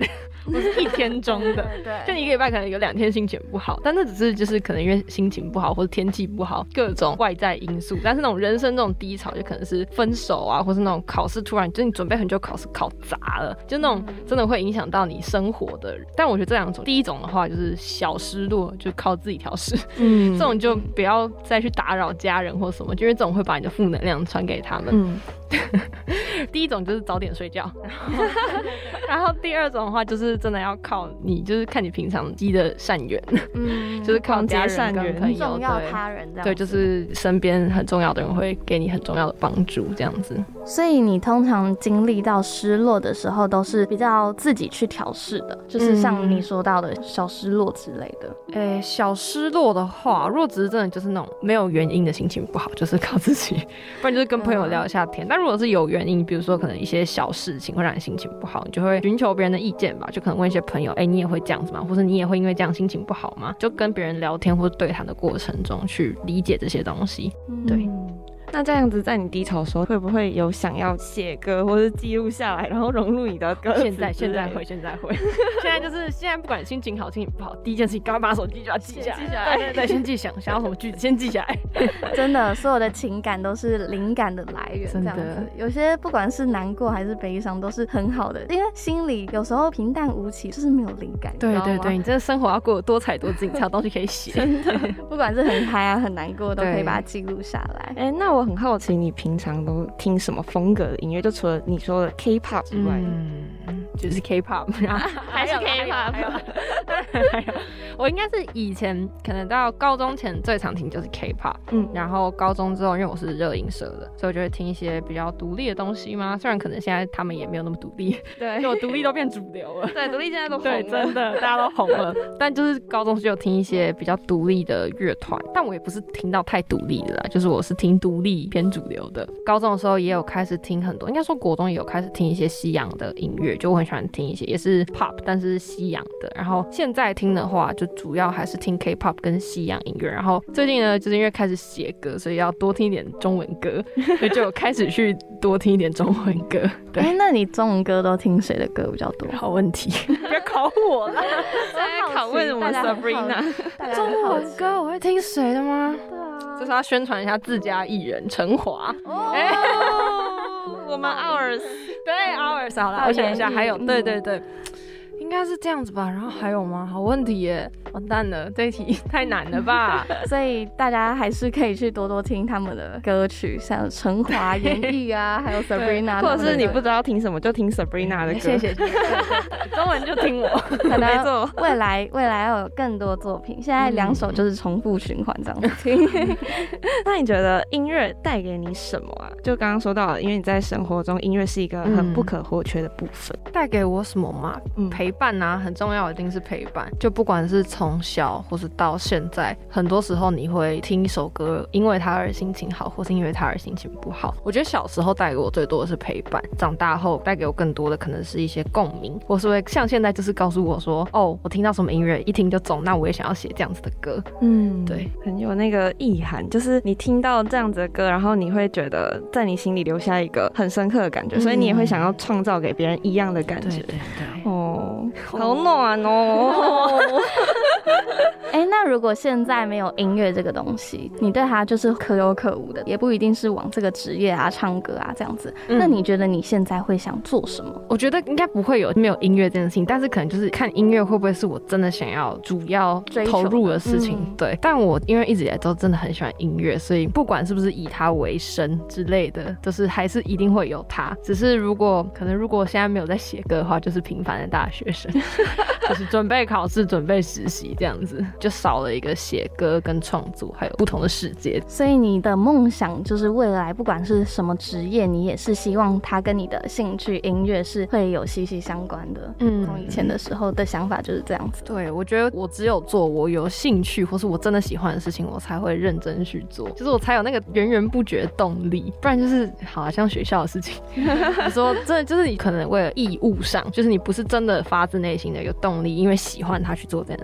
Speaker 10: 或是一天中的，
Speaker 2: 对对
Speaker 10: 就你一个礼拜可能有两天心情不好，但那只是就是可能因为心情不好或者天气不好各种外在因素，但是那种人生那种低潮就可能是分手啊，或是那种考试突然就是你准备很久考试考砸了，就那种真的会影响到你生活的。但我觉得这两种，第一种的话就是小失落，就靠自己调试，嗯，这种就不要再去打扰家人或什么，因为这种会把你的负能量传给他们。嗯第一种就是早点睡觉，然后第二种的话就是真的要靠你，就是看你平常积的善缘，嗯，就是靠家人跟朋友，
Speaker 2: 重要他人这样子，
Speaker 10: 对，就是身边很重要的人会给你很重要的帮助，这样子。
Speaker 2: 所以你通常经历到失落的时候，都是比较自己去调试的，就是像你说到的小失落之类的。
Speaker 10: 诶、欸，小失落的话，如果只是真的就是那种没有原因的心情不好，就是靠自己，不然就是跟朋友聊一下天。嗯、但如果是有原因，比如说可能一些小事情会让你心情不好，你就会寻求别人的意见吧，就可能问一些朋友，哎、欸，你也会这样子吗？或者你也会因为这样心情不好吗？就跟别人聊天或者对谈的过程中去理解这些东西。嗯、对。
Speaker 3: 那这样子，在你低潮的时候，会不会有想要写歌或是记录下来，然后融入你的歌词？
Speaker 10: 现在现在会，现在会，现在就是现在，不管心情好心情不好，第一件事情赶快把手机就要记下来，记下来，对对对，先记想想要什么句子，先记下来。
Speaker 2: 真的，所有的情感都是灵感的来源，这样子。有些不管是难过还是悲伤，都是很好的，因为心里有时候平淡无奇，就是没有灵感。
Speaker 10: 对对对，你真的生活要过得多彩多姿，才有东西可以写。
Speaker 2: 真的，不管是很嗨啊、很难过，都可以把它记录下来。
Speaker 3: 哎，那我很好奇，你平常都听什么风格的音乐？就除了你说的 K-pop 之外，
Speaker 10: 嗯，就是 K-pop，
Speaker 3: 还是 K-pop。
Speaker 10: 我应该是以前可能到高中前最常听就是 K-pop， 嗯，然后高中之后，因为我是热音社的，所以我就会听一些比较独立的东西嘛。虽然可能现在他们也没有那么独立，对，因为独立都变主流了，
Speaker 3: 对，独立现在都红了，
Speaker 10: 对，真的大家都红了。但就是高中就有听一些比较独立的乐团，但我也不是听到太独立的啦，就是我是听独立偏主流的。高中的时候也有开始听很多，应该说国中也有开始听一些西洋的音乐，就我很喜欢听一些也是 pop， 但是西洋的。然后现在听的话，就主要还是听 K-pop 跟西洋音乐。然后最近呢，就是因为开始写歌，所以要多听一点中文歌，所以就有开始去多听一点中文歌。对，
Speaker 2: 欸、那你中文歌都听谁的歌比较多？
Speaker 10: 好问题，不要考我啦！
Speaker 3: 在拷问我们 Sabrina，
Speaker 10: 中文歌我会听谁的吗？对啊，就是要宣传一下自家艺人陈华。哦，欸、
Speaker 3: 我们 Ours，
Speaker 10: 对 Ours， 好了，我想一下，还有，对对对。应该是这样子吧，然后还有吗？好问题耶，完蛋了，这一题太难了吧？
Speaker 2: 所以大家还是可以去多多听他们的歌曲，像陈华、严艺啊，还有 Sabrina，
Speaker 3: 或者是你不知道听什么就听 Sabrina 的歌。
Speaker 10: 谢谢，对对对，中文就听我。
Speaker 2: 没错，未来未来要有更多作品，现在两首就是重复循环这样子听。
Speaker 3: 那你觉得音乐带给你什么啊？就刚刚说到了，因为你在生活中音乐是一个很不可或缺的部分，
Speaker 10: 带给我什么嘛？嗯，陪伴啊，很重要，一定是陪伴。就不管是从小或是到现在，很多时候你会听一首歌，因为它而心情好，或是因为它而心情不好。我觉得小时候带给我最多的是陪伴，长大后带给我更多的可能是一些共鸣，或是会像现在就是告诉我说，哦，我听到什么音乐一听就中，那我也想要写这样子的歌。嗯，对，
Speaker 3: 很有那个意涵，就是你听到这样子的歌，然后你会觉得在你心里留下一个很深刻的感觉，嗯、所以你也会想要创造给别人一样的感觉。对对对，哦。好暖哦！
Speaker 2: 哎、欸，那如果现在没有音乐这个东西，你对它就是可有可无的，也不一定是往这个职业啊、唱歌啊这样子。嗯、那你觉得你现在会想做什么？
Speaker 10: 我觉得应该不会有没有音乐这件事情，但是可能就是看音乐会不会是我真的想要主要投入的事情。嗯、对，但我因为一直以来都真的很喜欢音乐，所以不管是不是以它为生之类的，就是还是一定会有它。只是如果可能，如果现在没有在写歌的话，就是平凡的大学生。就是准备考试、准备实习这样子，就少了一个写歌跟创作，还有不同的世界。
Speaker 2: 所以你的梦想就是未来不管是什么职业，你也是希望它跟你的兴趣音乐是会有息息相关的。嗯，从以前的时候的想法就是这样子。
Speaker 10: 对，我觉得我只有做我有兴趣或是我真的喜欢的事情，我才会认真去做，就是我才有那个源源不绝的动力。不然就是好像学校的事情，你说真的就是你可能为了义务上，就是你不是真的发自内心的有动力，因为喜欢他去做这件事情。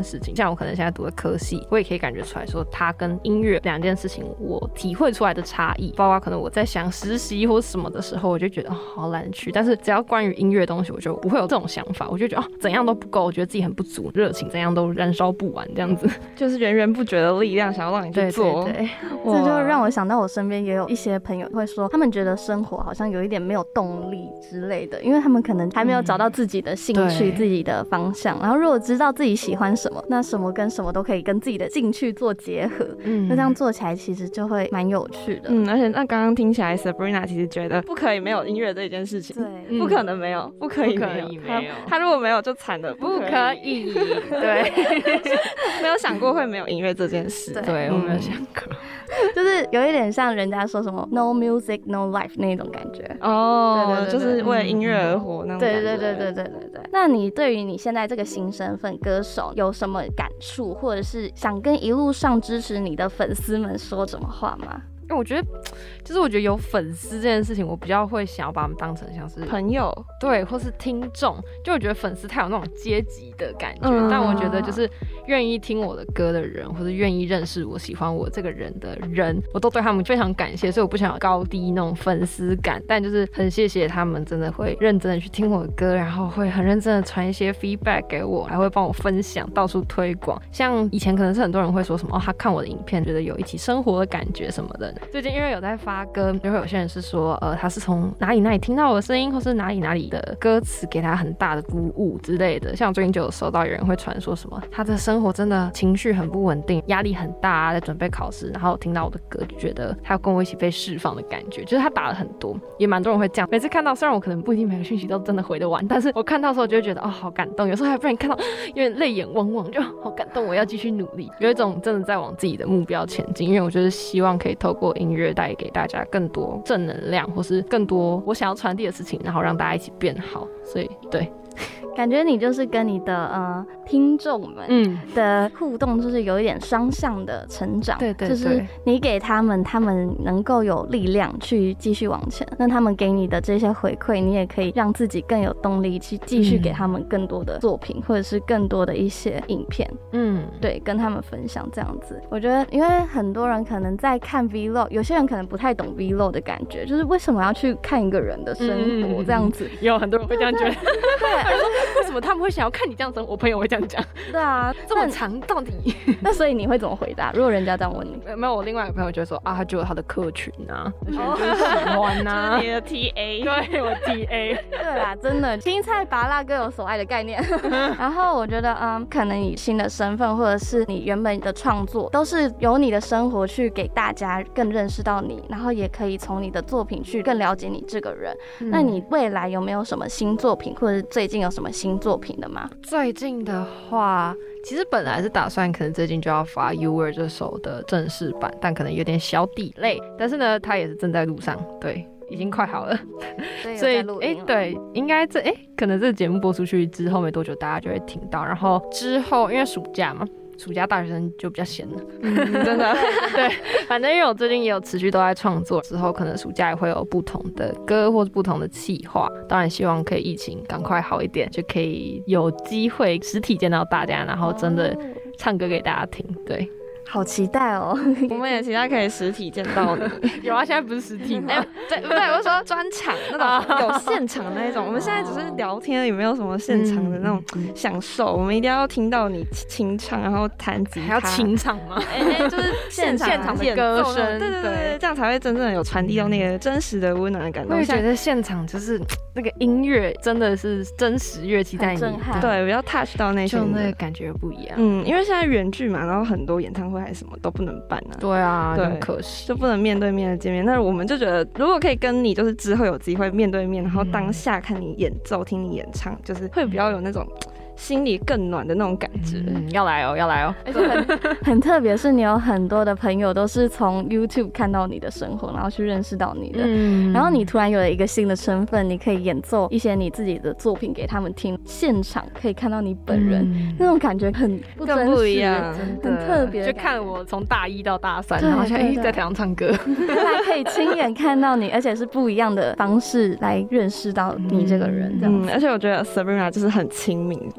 Speaker 3: 像我可能现在读的科系，我也可以感觉出来说它跟音乐两件事情我体会出来的差异，包括可能我在想实习或什么的时候，我就觉得哦好懒得去，但是只要关于音乐的东西，我就不会有这种想法，我就觉得哦怎样都不够，我觉得自己很不足，热情怎样都燃烧不完，这样子
Speaker 10: 就是源源不绝的力量想要让你去做。
Speaker 3: 对对对，
Speaker 2: 这就让我想到我身边也有一些朋友会说，他们觉得生活好像有一点没有动力之类的，因为他们可能还没有找到自己的兴趣、嗯、自己的方向，然后如果知道自己喜欢什么，那什么跟什么都可以跟自己的兴趣做结合，嗯，那这样做起来其实就会蛮有趣的。
Speaker 10: 嗯，而且那刚刚听起来 Sabrina 其实觉得不可以没有音乐这一件事情，
Speaker 2: 对，
Speaker 10: 不可能没有，不可以没有，
Speaker 3: 没有，
Speaker 10: 他如果没有就惨了，
Speaker 3: 不可以，对，
Speaker 10: 没有想过会没有音乐这件事，
Speaker 3: 对，对我没有想过。
Speaker 2: 就是有一点像人家说什么 no music no life 那种感觉
Speaker 10: 哦，对对对对，就是为了音乐而活那种感觉。
Speaker 2: 对对对对对对对。那你对于你现在这个新身份歌手有什么感触，或者是想跟一路上支持你的粉丝们说什么话吗？
Speaker 3: 因为我觉得，就是我觉得有粉丝这件事情，我比较会想要把他们当成像是
Speaker 10: 朋友，
Speaker 3: 对，或是听众。就我觉得粉丝太有那种阶级的感觉，嗯、但我觉得就是愿意听我的歌的人，或者愿意认识我、喜欢我这个人的人，我都对他们非常感谢。所以我不想有高低那种粉丝感，但就是很谢谢他们，真的会认真的去听我的歌，然后会很认真的传一些 feedback 给我，还会帮我分享、到处推广。像以前可能是很多人会说什么，哦，他看我的影片觉得有一起生活的感觉什么的。最近因为有在发歌，就会有些人是说，呃，他是从哪里哪里听到我的声音，或是哪里哪里的歌词给他很大的鼓舞之类的。像我最近就有收到有人会传说什么，他的生活真的情绪很不稳定，压力很大，在准备考试，然后听到我的歌就觉得他要跟我一起被释放的感觉，就是他打了很多，也蛮多人会这样。每次看到，虽然我可能不一定每个讯息都真的回得完，但是我看到的时候就会觉得哦好感动，有时候还被人看到有点泪眼汪汪，就好感动，我要继续努力，有一种真的在往自己的目标前进。因为我就是希望可以透过音乐带给大家更多正能量，或是更多我想要传递的事情，然后让大家一起变好。所以对，
Speaker 2: 感觉你就是跟你的呃听众们的互动，就是有一点双向的成长。
Speaker 3: 对对对，
Speaker 2: 就是你给他们，他们能够有力量去继续往前，那他们给你的这些回馈，你也可以让自己更有动力去继续给他们更多的作品，嗯、或者是更多的一些影片。嗯，对，跟他们分享这样子。我觉得，因为很多人可能在看 Vlog， 有些人可能不太懂 Vlog 的感觉，就是为什么要去看一个人的生活这样子？
Speaker 3: 嗯、有很多人会这样觉得。对。为什么他们会想要看你这样生活？我朋友会这样讲。
Speaker 2: 对啊，
Speaker 3: 这么长到底？
Speaker 2: 那所以你会怎么回答？如果人家这样问你？
Speaker 3: 没有，我另外一个朋友就会说啊，他就有他的客群啊，哦、就是喜欢啊，
Speaker 10: 就是你的 T A，
Speaker 3: 对，我 T A。
Speaker 2: 对啦，真的，青菜拔辣各有所爱的概念。然后我觉得，嗯，可能你新的身份，或者是你原本的创作，都是由你的生活去给大家更认识到你，然后也可以从你的作品去更了解你这个人。嗯、那你未来有没有什么新作品，或者是最近有什么新作品的吗？
Speaker 3: 最近的话，其实本来是打算可能最近就要发 You Were 这首的正式版，但可能有点小delay，但是呢，它也是正在路上，对，已经快好了。所以哎、欸，对，应该这哎、欸，可能这个节目播出去之后没多久，大家就会听到。然后之后因为暑假嘛。暑假大学生就比较闲了，嗯、真的对，反正因为我最近也有持续都在创作，之后可能暑假也会有不同的歌或是不同的企划，当然希望可以疫情赶快好一点，就可以有机会实体见到大家，然后真的唱歌给大家听，对。
Speaker 2: 好期待哦！
Speaker 10: 我们也期待可以实体见到你。
Speaker 3: 有啊，现在不是实体吗？
Speaker 10: 欸、对不对？我是说专场那种有现场的那一种。我们现在只是聊天，有没有什么现场的那种享受？嗯、我们一定要听到你清唱，然后弹吉他。
Speaker 3: 还要清唱吗？
Speaker 10: 哎、欸，就是现场
Speaker 3: 现场的歌声，
Speaker 10: 对对 对, 对，这样才会真正的有传递到那个真实的温暖的感动。
Speaker 3: 我也觉得现场就是那个音乐真的是真实乐器在你，
Speaker 10: 对，比较 touch 到那些，
Speaker 3: 就那个感觉不一样。
Speaker 10: 嗯，因为现在远距嘛，然后很多演唱会还是什么都不能办啊。
Speaker 3: 对啊，
Speaker 10: 对，
Speaker 3: 很可惜，
Speaker 10: 就不能面对面的见面。那我们就觉得，如果可以跟你，就是之后有机会面对面，然后当下看你演奏、听你演唱，就是会比较有那种心里更暖的那种感觉。
Speaker 3: 嗯，要来哦，要来哦！
Speaker 2: 而且很很特别，是你有很多的朋友都是从 YouTube 看到你的生活，然后去认识到你的。嗯，然后你突然有了一个新的身份，你可以演奏一些你自己的作品给他们听，现场可以看到你本人，嗯、那种感觉很不真实，
Speaker 10: 不一样，
Speaker 2: 很特别。
Speaker 3: 就看我从大一到大三，然后现在一直在台上唱歌，
Speaker 2: 还可以亲眼看到你，而且是不一样的方式来认识到你这个人。这样子，
Speaker 10: 嗯，而且我觉得 Sabrina 就是很亲民。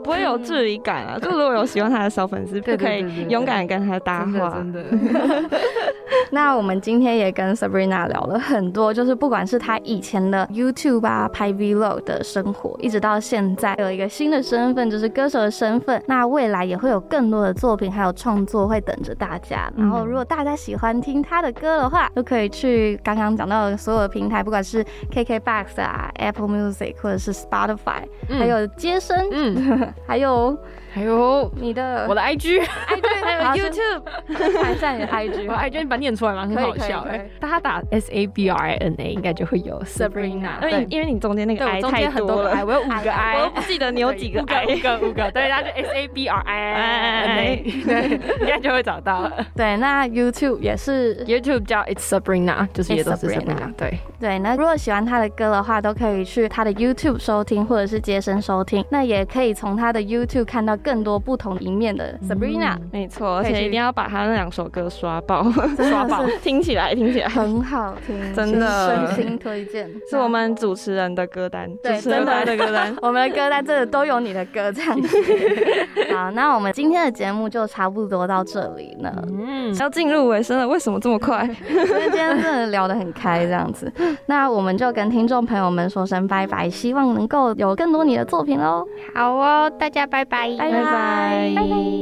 Speaker 10: 不会有距离感啊。就如果有喜欢他的小粉丝，就可以勇敢跟他搭话。
Speaker 3: 真的，真的。
Speaker 2: 那我们今天也跟 Sabrina 聊了很多，就是不管是她以前的 YouTube 啊、拍 Vlog 的生活，一直到现在有一个新的身份，就是歌手的身份。那未来也会有更多的作品还有创作会等着大家。然后如果大家喜欢听她的歌的话，都可以去刚刚讲到的所有的平台，不管是 K K B O X 啊、Apple Music 或者是 Spotify，、嗯、还有街声，嗯，还有。
Speaker 3: 还有
Speaker 2: 你的
Speaker 3: 我的 I G，
Speaker 2: I G 还有 YouTube， 看一下你的 I G，
Speaker 3: 我 I G 把它念出来吗？很好笑哎！大家打 S A B R I N A 应该就会有 Sabrina，
Speaker 10: 对，因为你中间那个 I 太多了，
Speaker 3: 我有五个 I，
Speaker 10: 我不记得你有几个 I，
Speaker 3: 五个五个，对，大家就 S A B R I N A， 对，应该就会找到了。
Speaker 2: 对，那 YouTube 也是
Speaker 3: YouTube 叫 It's Sabrina， 就是也都是 Sabrina， 对
Speaker 2: 对。那如果喜欢他的歌的话，都可以去他的 YouTube 收听，或者是街声收听。那也可以从他的 YouTube 看到更多不同一面的 Sabrina，、嗯、
Speaker 10: 没错，而且一定要把他那两首歌刷爆，刷爆，听起来听起来
Speaker 2: 很好听，
Speaker 10: 真的，
Speaker 2: 真心推荐，
Speaker 10: 是我们主持人的歌单，
Speaker 2: 对，
Speaker 10: 真的的歌单，
Speaker 2: 我们的歌单真的都有你的歌这样子。好，那我们今天的节目就差不多到这里了，
Speaker 10: 嗯，要进入尾声了，为什么这么快？
Speaker 2: 因为今天真的聊得很开这样子，那我们就跟听众朋友们说声拜拜，希望能够有更多你的作品喽。
Speaker 3: 好哦，大家拜拜，
Speaker 2: 拜拜。拜拜。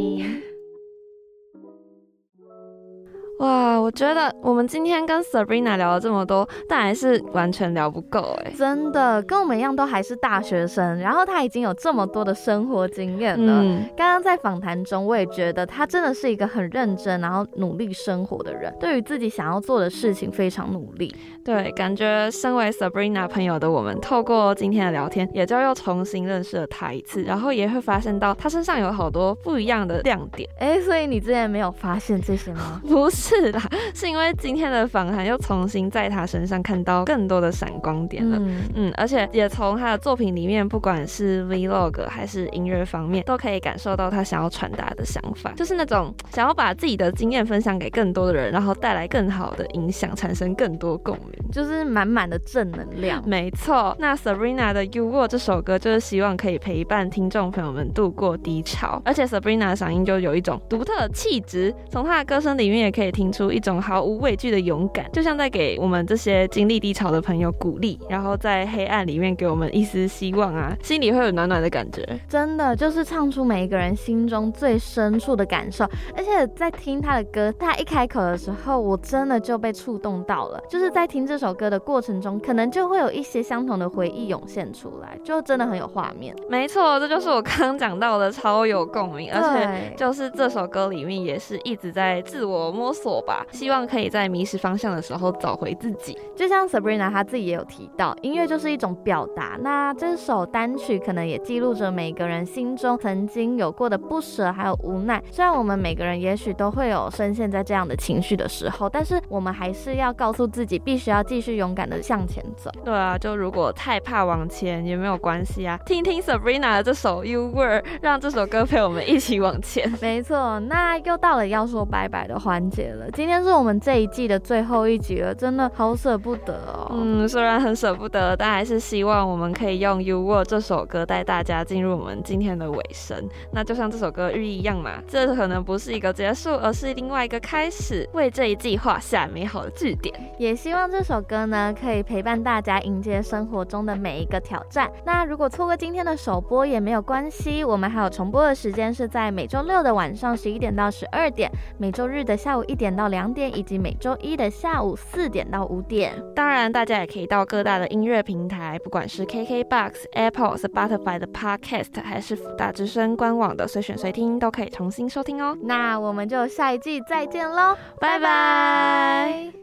Speaker 10: 哇，我觉得我们今天跟 Sabrina 聊了这么多，但还是完全聊不够哎，
Speaker 2: 真的，跟我们一样都还是大学生，然后他已经有这么多的生活经验了。嗯，刚刚在访谈中，我也觉得他真的是一个很认真，然后努力生活的人，对于自己想要做的事情非常努力。
Speaker 10: 对，感觉身为 Sabrina 朋友的我们，透过今天的聊天，也就又重新认识了他一次，然后也会发现到他身上有好多不一样的亮点。
Speaker 2: 哎，所以你之前没有发现这些吗？
Speaker 10: 不是。是啦，是因为今天的访谈又重新在他身上看到更多的闪光点了，嗯, 嗯而且也从他的作品里面，不管是 Vlog 还是音乐方面，都可以感受到他想要传达的想法，就是那种想要把自己的经验分享给更多的人，然后带来更好的影响，产生更多共鸣，
Speaker 2: 就是满满的正能量。
Speaker 10: 没错，那 Sabrina 的 You World 这首歌就是希望可以陪伴听众朋友们度过低潮，而且 Sabrina 的嗓音就有一种独特的气质，从她的歌声里面也可以听听出一种毫无畏惧的勇敢，就像在给我们这些经历低潮的朋友鼓励，然后在黑暗里面给我们一丝希望啊，心里会有暖暖的感觉。
Speaker 2: 真的就是唱出每一个人心中最深处的感受，而且在听他的歌，他一开口的时候，我真的就被触动到了。就是在听这首歌的过程中，可能就会有一些相同的回忆涌现出来，就真的很有画面。
Speaker 10: 没错，这就是我刚刚讲到的，超有共鸣，而且就是这首歌里面也是一直在自我摸索吧，希望可以在迷失方向的时候找回自己。
Speaker 2: 就像 Sabrina 她自己也有提到，音乐就是一种表达，那这首单曲可能也记录着每个人心中曾经有过的不舍还有无奈。虽然我们每个人也许都会有深陷在这样的情绪的时候，但是我们还是要告诉自己必须要继续勇敢的向前走。
Speaker 10: 对啊，就如果太怕往前也没有关系啊，听听 Sabrina 的这首 You Were， 让这首歌陪我们一起往前。
Speaker 2: 没错，那又到了要说拜拜的环节了，今天是我们这一季的最后一集了，真的好舍不得哦。
Speaker 10: 嗯，虽然很舍不得，但还是希望我们可以用 You Were 这首歌带大家进入我们今天的尾声。那就像这首歌寓意一样嘛，这可能不是一个结束，而是另外一个开始，为这一季画下美好的句点。
Speaker 2: 也希望这首歌呢，可以陪伴大家迎接生活中的每一个挑战。那如果错过今天的首播也没有关系，我们还有重播的时间是在每周六的晚上十一点到十二点，每周日的下午一点到两点，以及每周一的下午四点到五点。
Speaker 10: 当然，大家也可以到各大的音乐平台，不管是 K K B O X、Apple、Spotify 的 Podcast， 还是福大之声官网的随选随听，都可以重新收听哦。
Speaker 2: 那我们就下一季再见喽，
Speaker 10: 拜拜。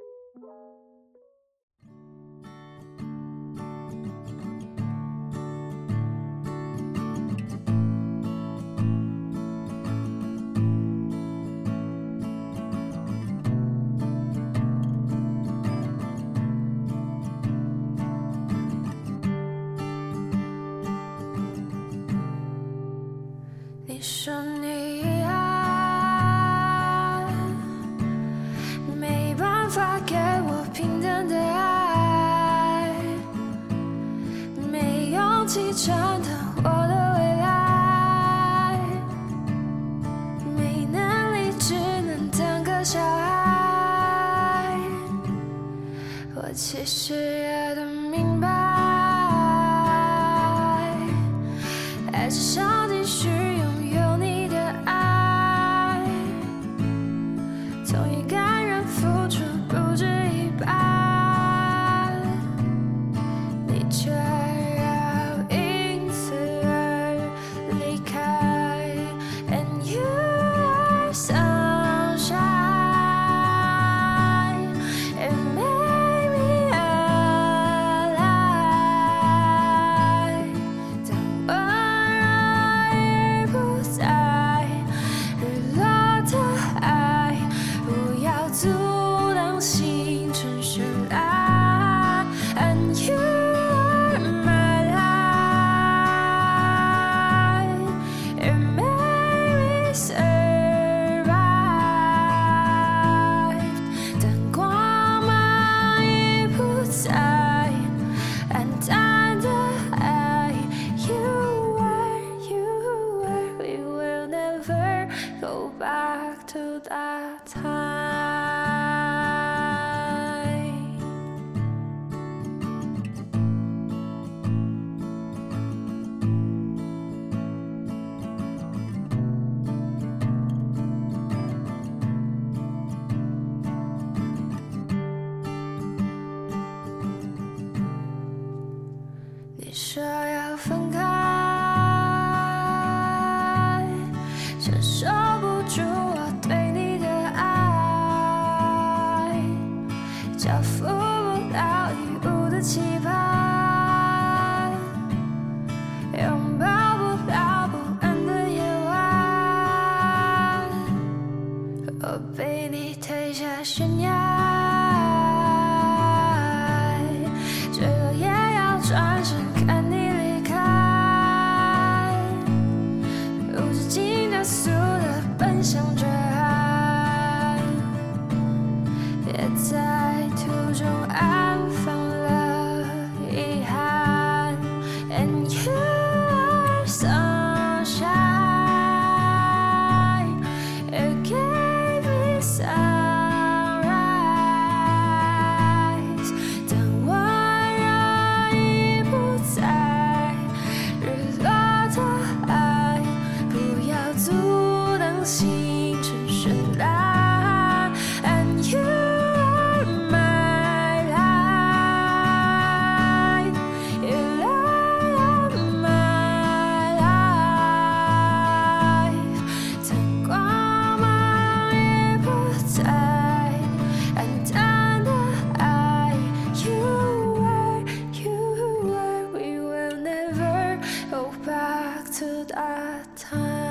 Speaker 4: 你说你啊，没办其实也都明白，还是想继续拥有你的爱，同一个人付出不止一半，你却要因此而离开。And you are sunshine, it made me alive。当温热已不在，日落的爱不要阻挡星辰绚烂。And you are my life, it made me survive。当光芒已不在，暗淡的爱 You are, you are, we will never go back to that time。你说要分开，承受不住我对你的爱，交付不了义务的期盼，拥抱不了不安的夜晚，我被你推下悬崖，最后也要转身看你离开，无止境的速的奔向绝海，也在途中安放了遗憾。And you are sunshine, it gave me sunrise。当温热已不在，日落的爱不要阻挡星辰绚烂。And you are my life, you are my life。当光芒已不在，暗淡的爱 You are, you are, we will never go back to that time。